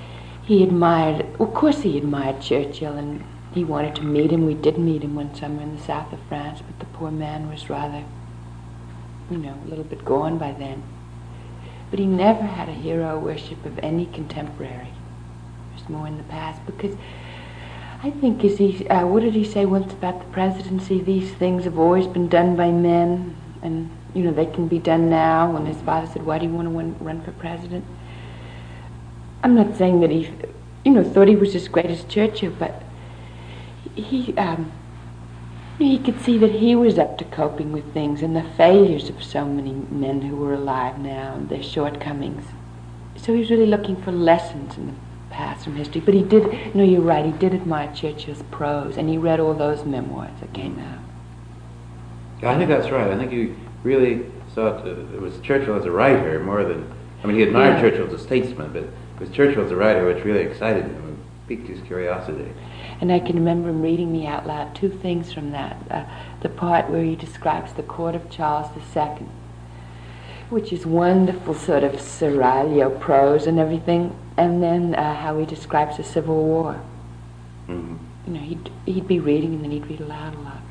he admired, of course he admired Churchill, and he wanted to meet him. We did meet him one summer in the south of France, but the poor man was rather, you know, a little bit gone by then. But he never had a hero worship of any contemporary. It was more in the past, because I think, is he, uh, what did he say once about the presidency? These things have always been done by men, and, you know, they can be done now. When his father said, why do you want to run, run for president? I'm not saying that he, you know, thought he was as great as Churchill, but he, um, he could see that he was up to coping with things and the failures of so many men who were alive now and their shortcomings. So he was really looking for lessons in the past from history. But he did, no, you're right, he did admire Churchill's prose, and he read all those memoirs that came out. Yeah, I think that's right. I think he really saw it, uh, it was Churchill as a writer more than, I mean, he admired Yeah. Churchill as a statesman, but it was Churchill as a writer which really excited him and piqued his curiosity. And I can remember him reading me out loud two things from that. Uh, the part where he describes the court of Charles the Second, which is wonderful sort of seraglio prose and everything, and then uh, how he describes the Civil War. Mm-hmm. You know, he'd, he'd be reading and then he'd read aloud a lot.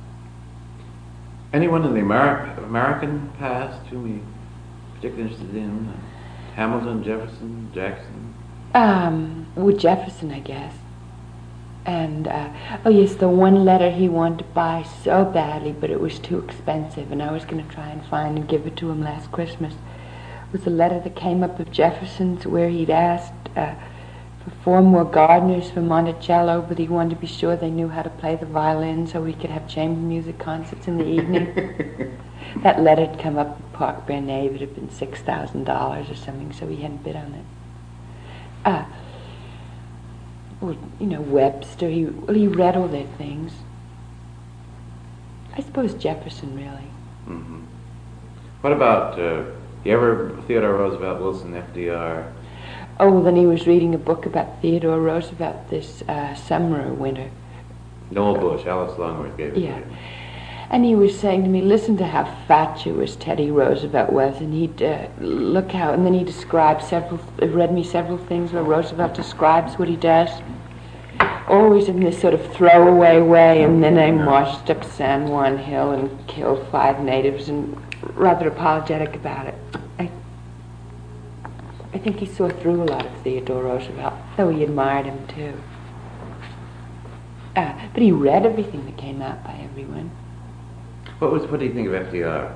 Anyone in the Ameri- American past whom you particularly interested in? Uh, Hamilton, Jefferson, Jackson? Um, well, Jefferson, I guess. And, uh, oh yes, the one letter he wanted to buy so badly, but it was too expensive, and I was going to try and find and give it to him last Christmas, was a letter that came up of Jefferson's where he'd asked uh, for four more gardeners for Monticello, but he wanted to be sure they knew how to play the violin so we could have chamber music concerts in the evening. That letter had come up at Park Bernay, it had been six thousand dollars or something, so he hadn't bid on it. Uh, Well, you know, Webster, he, well, he read all their things. I suppose Jefferson, really. Mm-hmm. What about, uh, you ever, Theodore Roosevelt, Wilson, F D R? Oh, then he was reading a book about Theodore Roosevelt this uh, summer or winter. Noel Bush, Alice Longworth gave it Yeah. to you. And he was saying to me, listen to how fatuous Teddy Roosevelt was, and he'd uh, look how, and then he described several, read me several things where Roosevelt describes what he does, always in this sort of throwaway way, and then I marched up San Juan Hill and killed five natives, and rather apologetic about it. I, I think he saw through a lot of Theodore Roosevelt, though he admired him too. Uh, but he read everything that came out by everyone. What was, what do you think of F D R?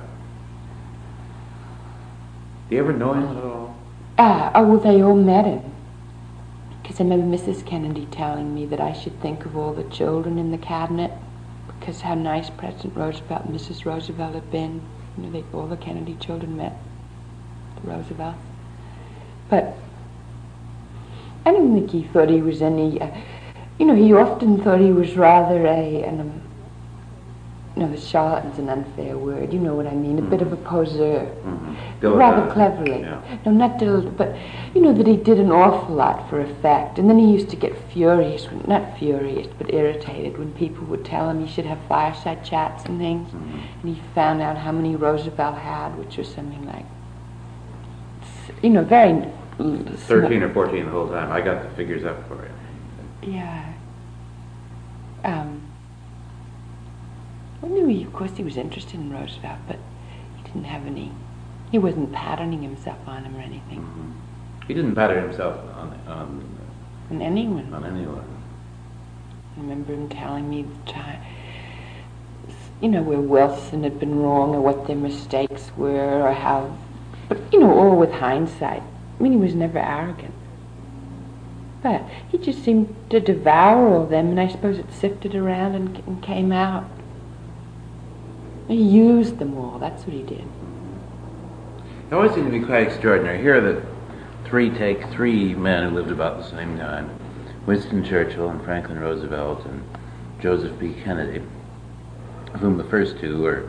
Do you ever know him at all? Ah, oh, well, they all met him. Because I remember Missus Kennedy telling me that I should think of all the children in the cabinet, because how nice President Roosevelt and Missus Roosevelt had been. You know, they, all the Kennedy children met the Roosevelts. But I don't think he thought he was any, uh, you know, he often thought he was rather a, an, um, no, the charlatan's an unfair word, you know what I mean, a mm-hmm. bit of a poseur. Mm-hmm. Rather cleverly. Yeah. No, not diligent, but, you know, that he did an awful lot for effect. And then he used to get furious, when, not furious, but irritated when people would tell him he should have fireside chats and things. Mm-hmm. And he found out how many Roosevelt had, which was something like, you know, very... thirteen or fourteen the whole time. I got the figures up for you. Yeah. Um... Well, no, he, of course he was interested in Roosevelt, but he didn't have any, he wasn't patterning himself on him or anything. Mm-hmm. He didn't pattern himself on, on, on anyone. On anyone. I remember him telling me the time, you know, where Wilson had been wrong or what their mistakes were or how, but, you know, all with hindsight. I mean, he was never arrogant. But he just seemed to devour all of them, and I suppose it sifted around and, and came out. He used them all, that's what he did. It always seemed to be quite extraordinary. Here that three take three men who lived about the same time, Winston Churchill and Franklin Roosevelt and Joseph B. Kennedy, of whom the first two were,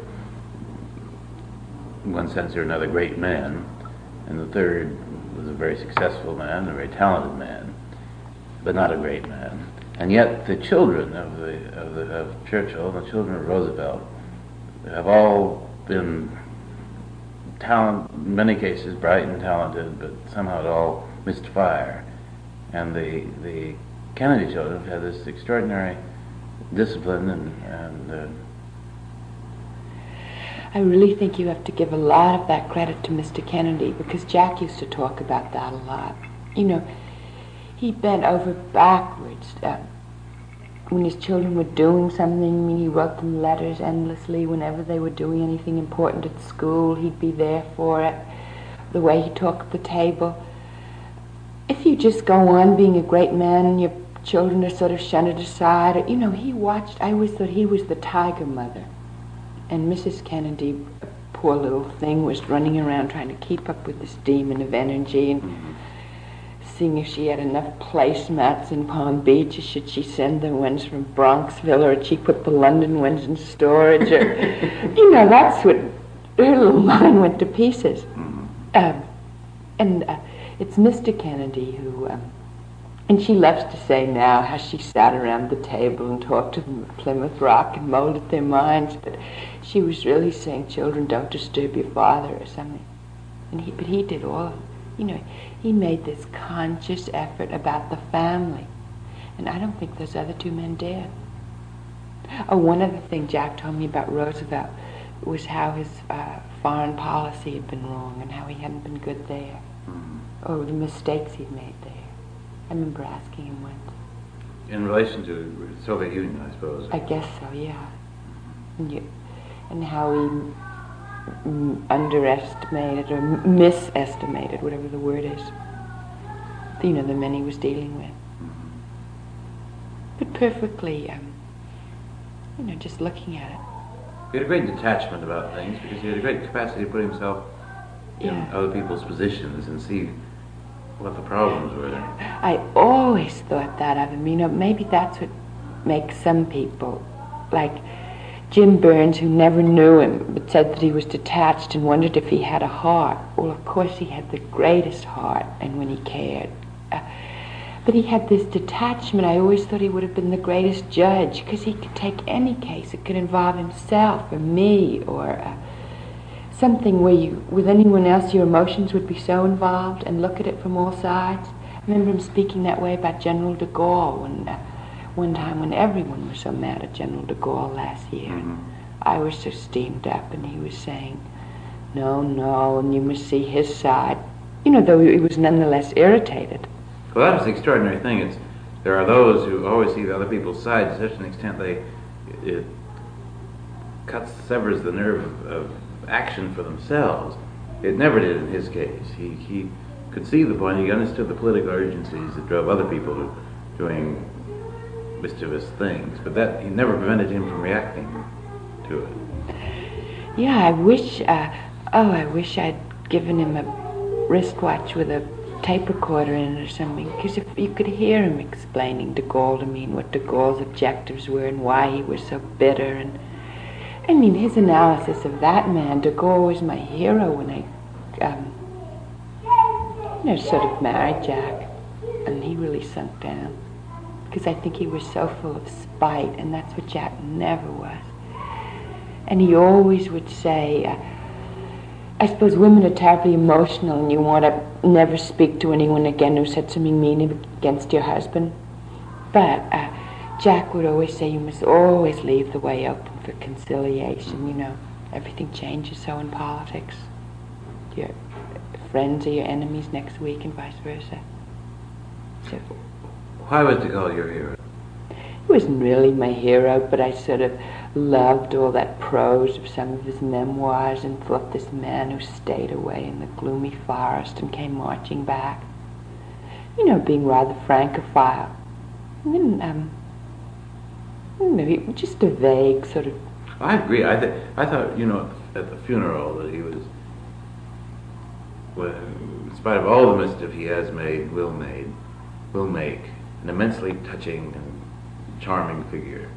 in one sense or another, great men, and the third was a very successful man, a very talented man, but not a great man. And yet the children of the of, the, of Churchill and the children of Roosevelt have all been talent, in many cases bright and talented, but somehow it all missed fire. And the the Kennedy children had this extraordinary discipline and and. Uh, I really think you have to give a lot of that credit to Mister Kennedy, because Jack used to talk about that a lot. You know, he bent over backwards uh, when his children were doing something. I mean, he wrote them letters endlessly whenever they were doing anything important at school. He'd be there for it. The way he talked at the table. If you just go on being a great man and your children are sort of shunted aside, or, you know, he watched. I always thought he was the tiger mother. And Missus Kennedy, poor little thing, was running around trying to keep up with this demon of energy and mm-hmm. seeing if she had enough placemats in Palm Beach, or should she send the ones from Bronxville, or had she put the London ones in storage, or, you know, that's what her little mind went to pieces. Mm-hmm. Um, and uh, it's Mister Kennedy who... Um, And she loves to say now how she sat around the table and talked to them at Plymouth Rock and molded their minds, but she was really saying, children, don't disturb your father or something. And he, but he did all, you know, he made this conscious effort about the family. And I don't think those other two men did. Oh, one other thing Jack told me about Roosevelt was how his uh, foreign policy had been wrong and how he hadn't been good there, or the mistakes he'd made there. I remember asking him once. In relation to the Soviet Union, I suppose. I guess so, yeah. And, you, and how he m- underestimated or m- misestimated, whatever the word is, you know, the men he was dealing with. Mm-hmm. But perfectly, um, you know, just looking at it. He had a great detachment about things because he had a great capacity to put himself in yeah. other people's positions and see what the problems were. I always thought that of him. You know, maybe that's what makes some people, like Jim Burns, who never knew him, but said that he was detached and wondered if he had a heart. Well, of course he had the greatest heart, and when he cared. Uh, but he had this detachment. I always thought he would have been the greatest judge, because he could take any case. It could involve himself or me or... Uh, something where you, with anyone else, your emotions would be so involved, and look at it from all sides. I remember him speaking that way about General de Gaulle when, uh, one time when everyone was so mad at General de Gaulle last year. Mm-hmm. I was so steamed up, and he was saying, no, no, and you must see his side. You know, though he was nonetheless irritated. Well, that was the extraordinary thing. It's, there are those who always see the other people's side to such an extent they, it cuts, severs the nerve of, of action for themselves. It never did in his case. He he could see the point. He understood the political urgencies that drove other people to doing mischievous things, but that he never prevented him from reacting to it. Yeah, I wish. Uh, oh, I wish I'd given him a wristwatch with a tape recorder in it or something, because if you could hear him explaining de Gaulle to me and what de Gaulle's objectives were and why he was so bitter and. I mean, his analysis of that man, de Gaulle was my hero when I, um, you know, sort of married Jack, and he really sunk down, because I think he was so full of spite, and that's what Jack never was. And he always would say, uh, I suppose women are terribly emotional, and you want to never speak to anyone again who said something mean against your husband, but uh, Jack would always say you must always leave the way open for conciliation. You know, everything changes so in politics. Your friends are your enemies next week and vice versa. So, why was de Gaulle your hero? He wasn't really my hero, but I sort of loved all that prose of some of his memoirs and thought this man who stayed away in the gloomy forest and came marching back, you know, being rather francophile. And then, um, maybe just a vague sort of... I agree. I th- I thought, you know, at the funeral that he was, well, in spite of all the mischief he has made, will made, will make, an immensely touching and charming figure.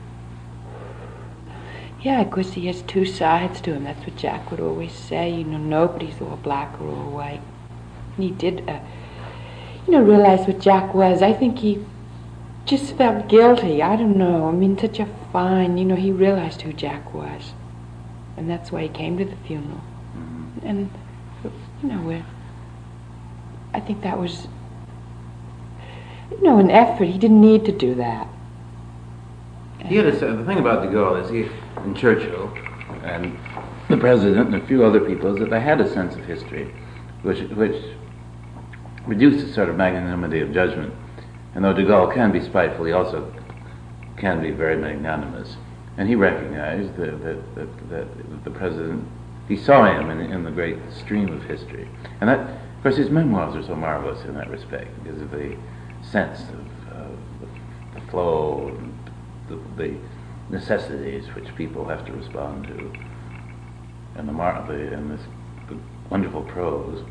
Yeah, of course he has two sides to him. That's what Jack would always say. You know, nobody's all black or all white. And he did, uh, you know, realize what Jack was. I think he just felt guilty. I don't know. I mean, such a fine, you know, he realized who Jack was. And that's why he came to the funeral. Mm-hmm. And, you know, we're, I think that was, you know, an effort. He didn't need to do that. He had a, the thing about de Gaulle is he, and Churchill, and the president, and a few other people, is that they had a sense of history, which which reduced a sort of magnanimity of judgment. And though de Gaulle can be spiteful, he also can be very magnanimous. And he recognized that, that, that, that the president, he saw him in, in the great stream of history. And that, of course, his memoirs are so marvelous in that respect because of the sense of, of the, the flow and the, the necessities which people have to respond to, and the, mar- the and this the wonderful prose.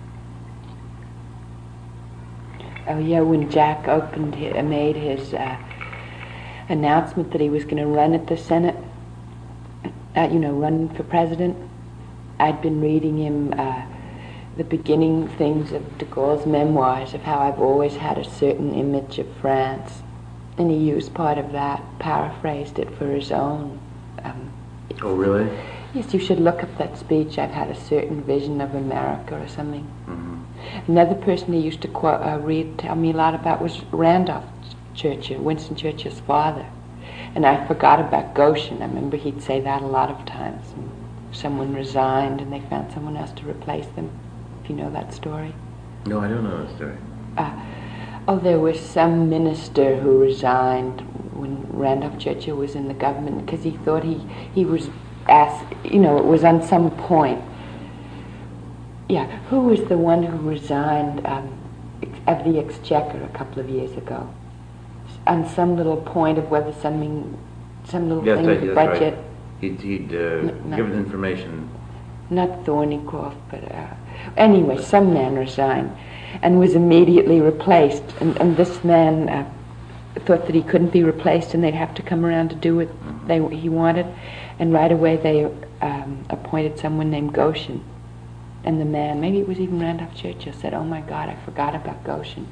Oh yeah, when Jack opened, his, made his uh, announcement that he was going to run at the Senate, uh, you know, run for president, I'd been reading him uh, the beginning things of de Gaulle's memoirs of how I've always had a certain image of France, and he used part of that, paraphrased it for his own. Um, oh, really? Yes, you should look up that speech. I've had a certain vision of America or something. Mm-hmm. Another person he used to quote, uh, read, tell me a lot about was Randolph Churchill, Winston Churchill's father. And I forgot about Goshen. I remember he'd say that a lot of times. And someone resigned and they found someone else to replace them. If you know that story. No, I don't know that story. Uh, oh, there was some minister who resigned when Randolph Churchill was in the government because he thought he, he was asked, you know, it was on some point. Yeah, who was the one who resigned um, of the Exchequer a couple of years ago? On some little point of whether something, some little yes, thing right, with the that's budget. Right. He'd, he'd uh, N- given information. Not Thornycroft, but uh, anyway, some man resigned and was immediately replaced. And, and this man uh, thought that he couldn't be replaced and they'd have to come around to do what they, he wanted. And right away they um, appointed someone named Goshen. And the man, maybe it was even Randolph Churchill, said, "Oh my God, I forgot about Goshen."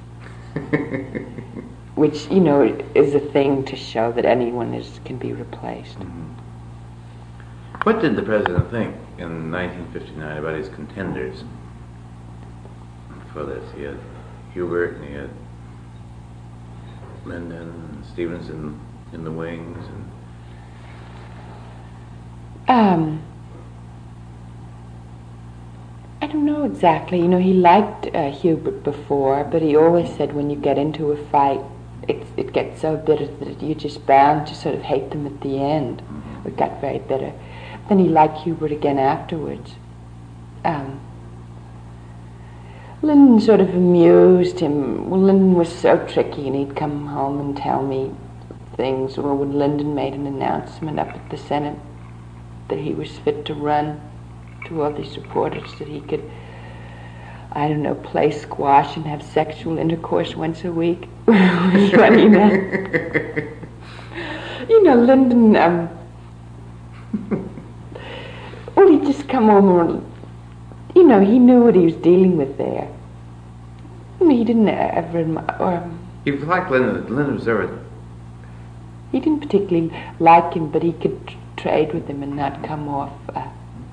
Which, you know, is a thing to show that anyone is can be replaced. Mm-hmm. What did the president think in nineteen fifty-nine about his contenders for this? He had Hubert and he had Lyndon and Stevenson in the wings. And Um, I don't know exactly. You know, he liked uh, Hubert before, but he always said when you get into a fight, it, it gets so bitter that you're just bound to sort of hate them at the end. mm-hmm. It got very bitter. Then he liked Hubert again afterwards. Um, Lyndon sort of amused him. Well, Lyndon was so tricky, and he'd come home and tell me things. Well, when Lyndon made an announcement up at the Senate that he was fit to run, to all these reporters, that he could, I don't know, play squash and have sexual intercourse once a week. It was funny that. You know, Lyndon, um, well, he'd just come home and, you know, he knew what he was dealing with there. I mean, he didn't ever, or he was like Lyndon. Lyndon was ever. He didn't particularly like him, but he could tr- trade with him and not come off. Uh,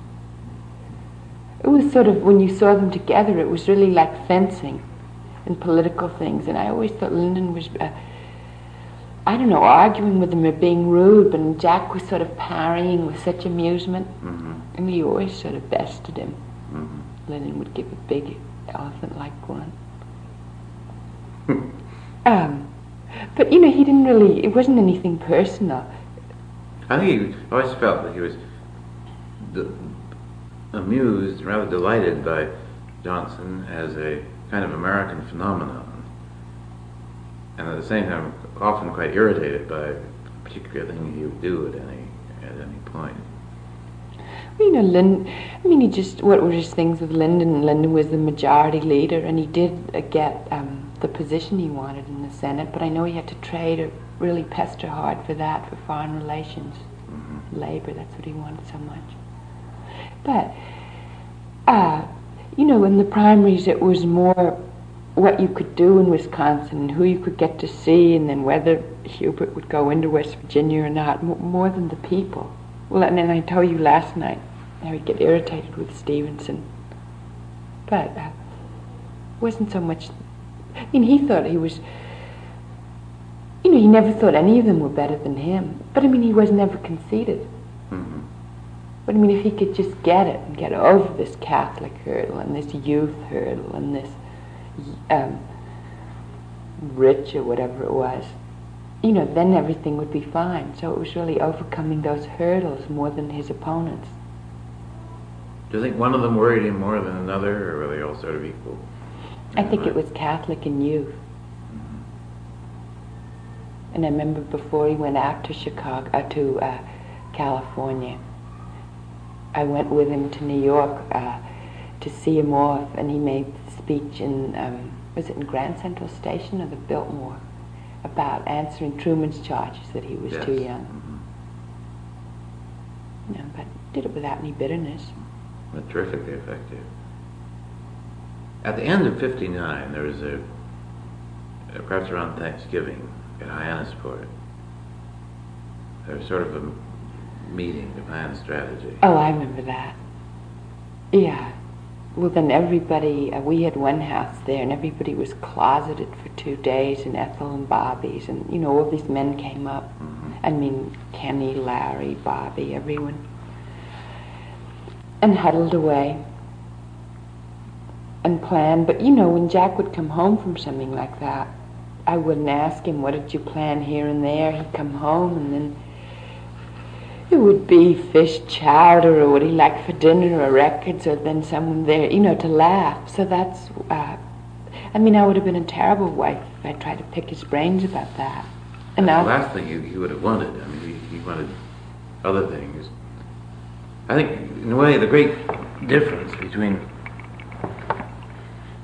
it was sort of, when you saw them together, it was really like fencing and political things. And I always thought Lyndon was, uh, I don't know, arguing with him or being rude, but Jack was sort of parrying with such amusement. Mm-hmm. And he always sort of bested him. Mm-hmm. Lyndon would give a big elephant-like grunt. um, but, you know, he didn't really, it wasn't anything personal. I think he always felt that he was d- amused, rather delighted by Johnson as a kind of American phenomenon, and at the same time often quite irritated by a particular thing he would do at any at any point. You know, Lyndon, I mean, he just, what were his things with Lyndon? Lyndon was the majority leader, and he did uh, get um, the position he wanted in the Senate, but I know he had to trade or really pester hard for that, for foreign relations, Mm-hmm. labor, that's what he wanted so much. But, uh, you know, in the primaries it was more what you could do in Wisconsin and who you could get to see, and then whether Hubert would go into West Virginia or not, m- more than the people. Well, and then I told you last night how he'd get irritated with Stevenson. But uh, wasn't so much, I mean, he thought he was he never thought any of them were better than him. But I mean, he was never conceited. Mm-hmm. But I mean, if he could just get it and get over this Catholic hurdle and this youth hurdle and this um, rich or whatever it was, you know, then everything would be fine. So it was really overcoming those hurdles more than his opponents. Do you think one of them worried him more than another, or were they all sort of equal? I think it was Catholic and youth. Mm-hmm. And I remember before he went out to Chicago, uh, to uh, California, I went with him to New York uh, to see him off, and he made the speech in, um, was it in Grand Central Station or the Biltmore, about answering Truman's charges that he was Yes. too young. Mm-hmm. No, but did it without any bitterness. But terrifically effective. At the end of fifty-nine, there was a, uh, perhaps around Thanksgiving at Hyannisport, there was sort of a meeting to plan strategy. Oh, I remember that. Yeah. Well, then everybody, uh, we had one house there, and everybody was closeted for two days, and Ethel and Bobby's, and, you know, all these men came up. Mm-hmm. I mean, Kenny, Larry, Bobby, everyone. And huddled away and planned. But, you know, when Jack would come home from something like that, I wouldn't ask him, what did you plan here and there? He'd come home, and then it would be fish chowder or what he liked for dinner or records, or then someone there, you know, to laugh. So that's, uh, I mean, I would have been a terrible wife if I tried to pick his brains about that. And That's now, the last thing he, he would have wanted. I mean, he, he wanted other things. I think, in a way, the great difference between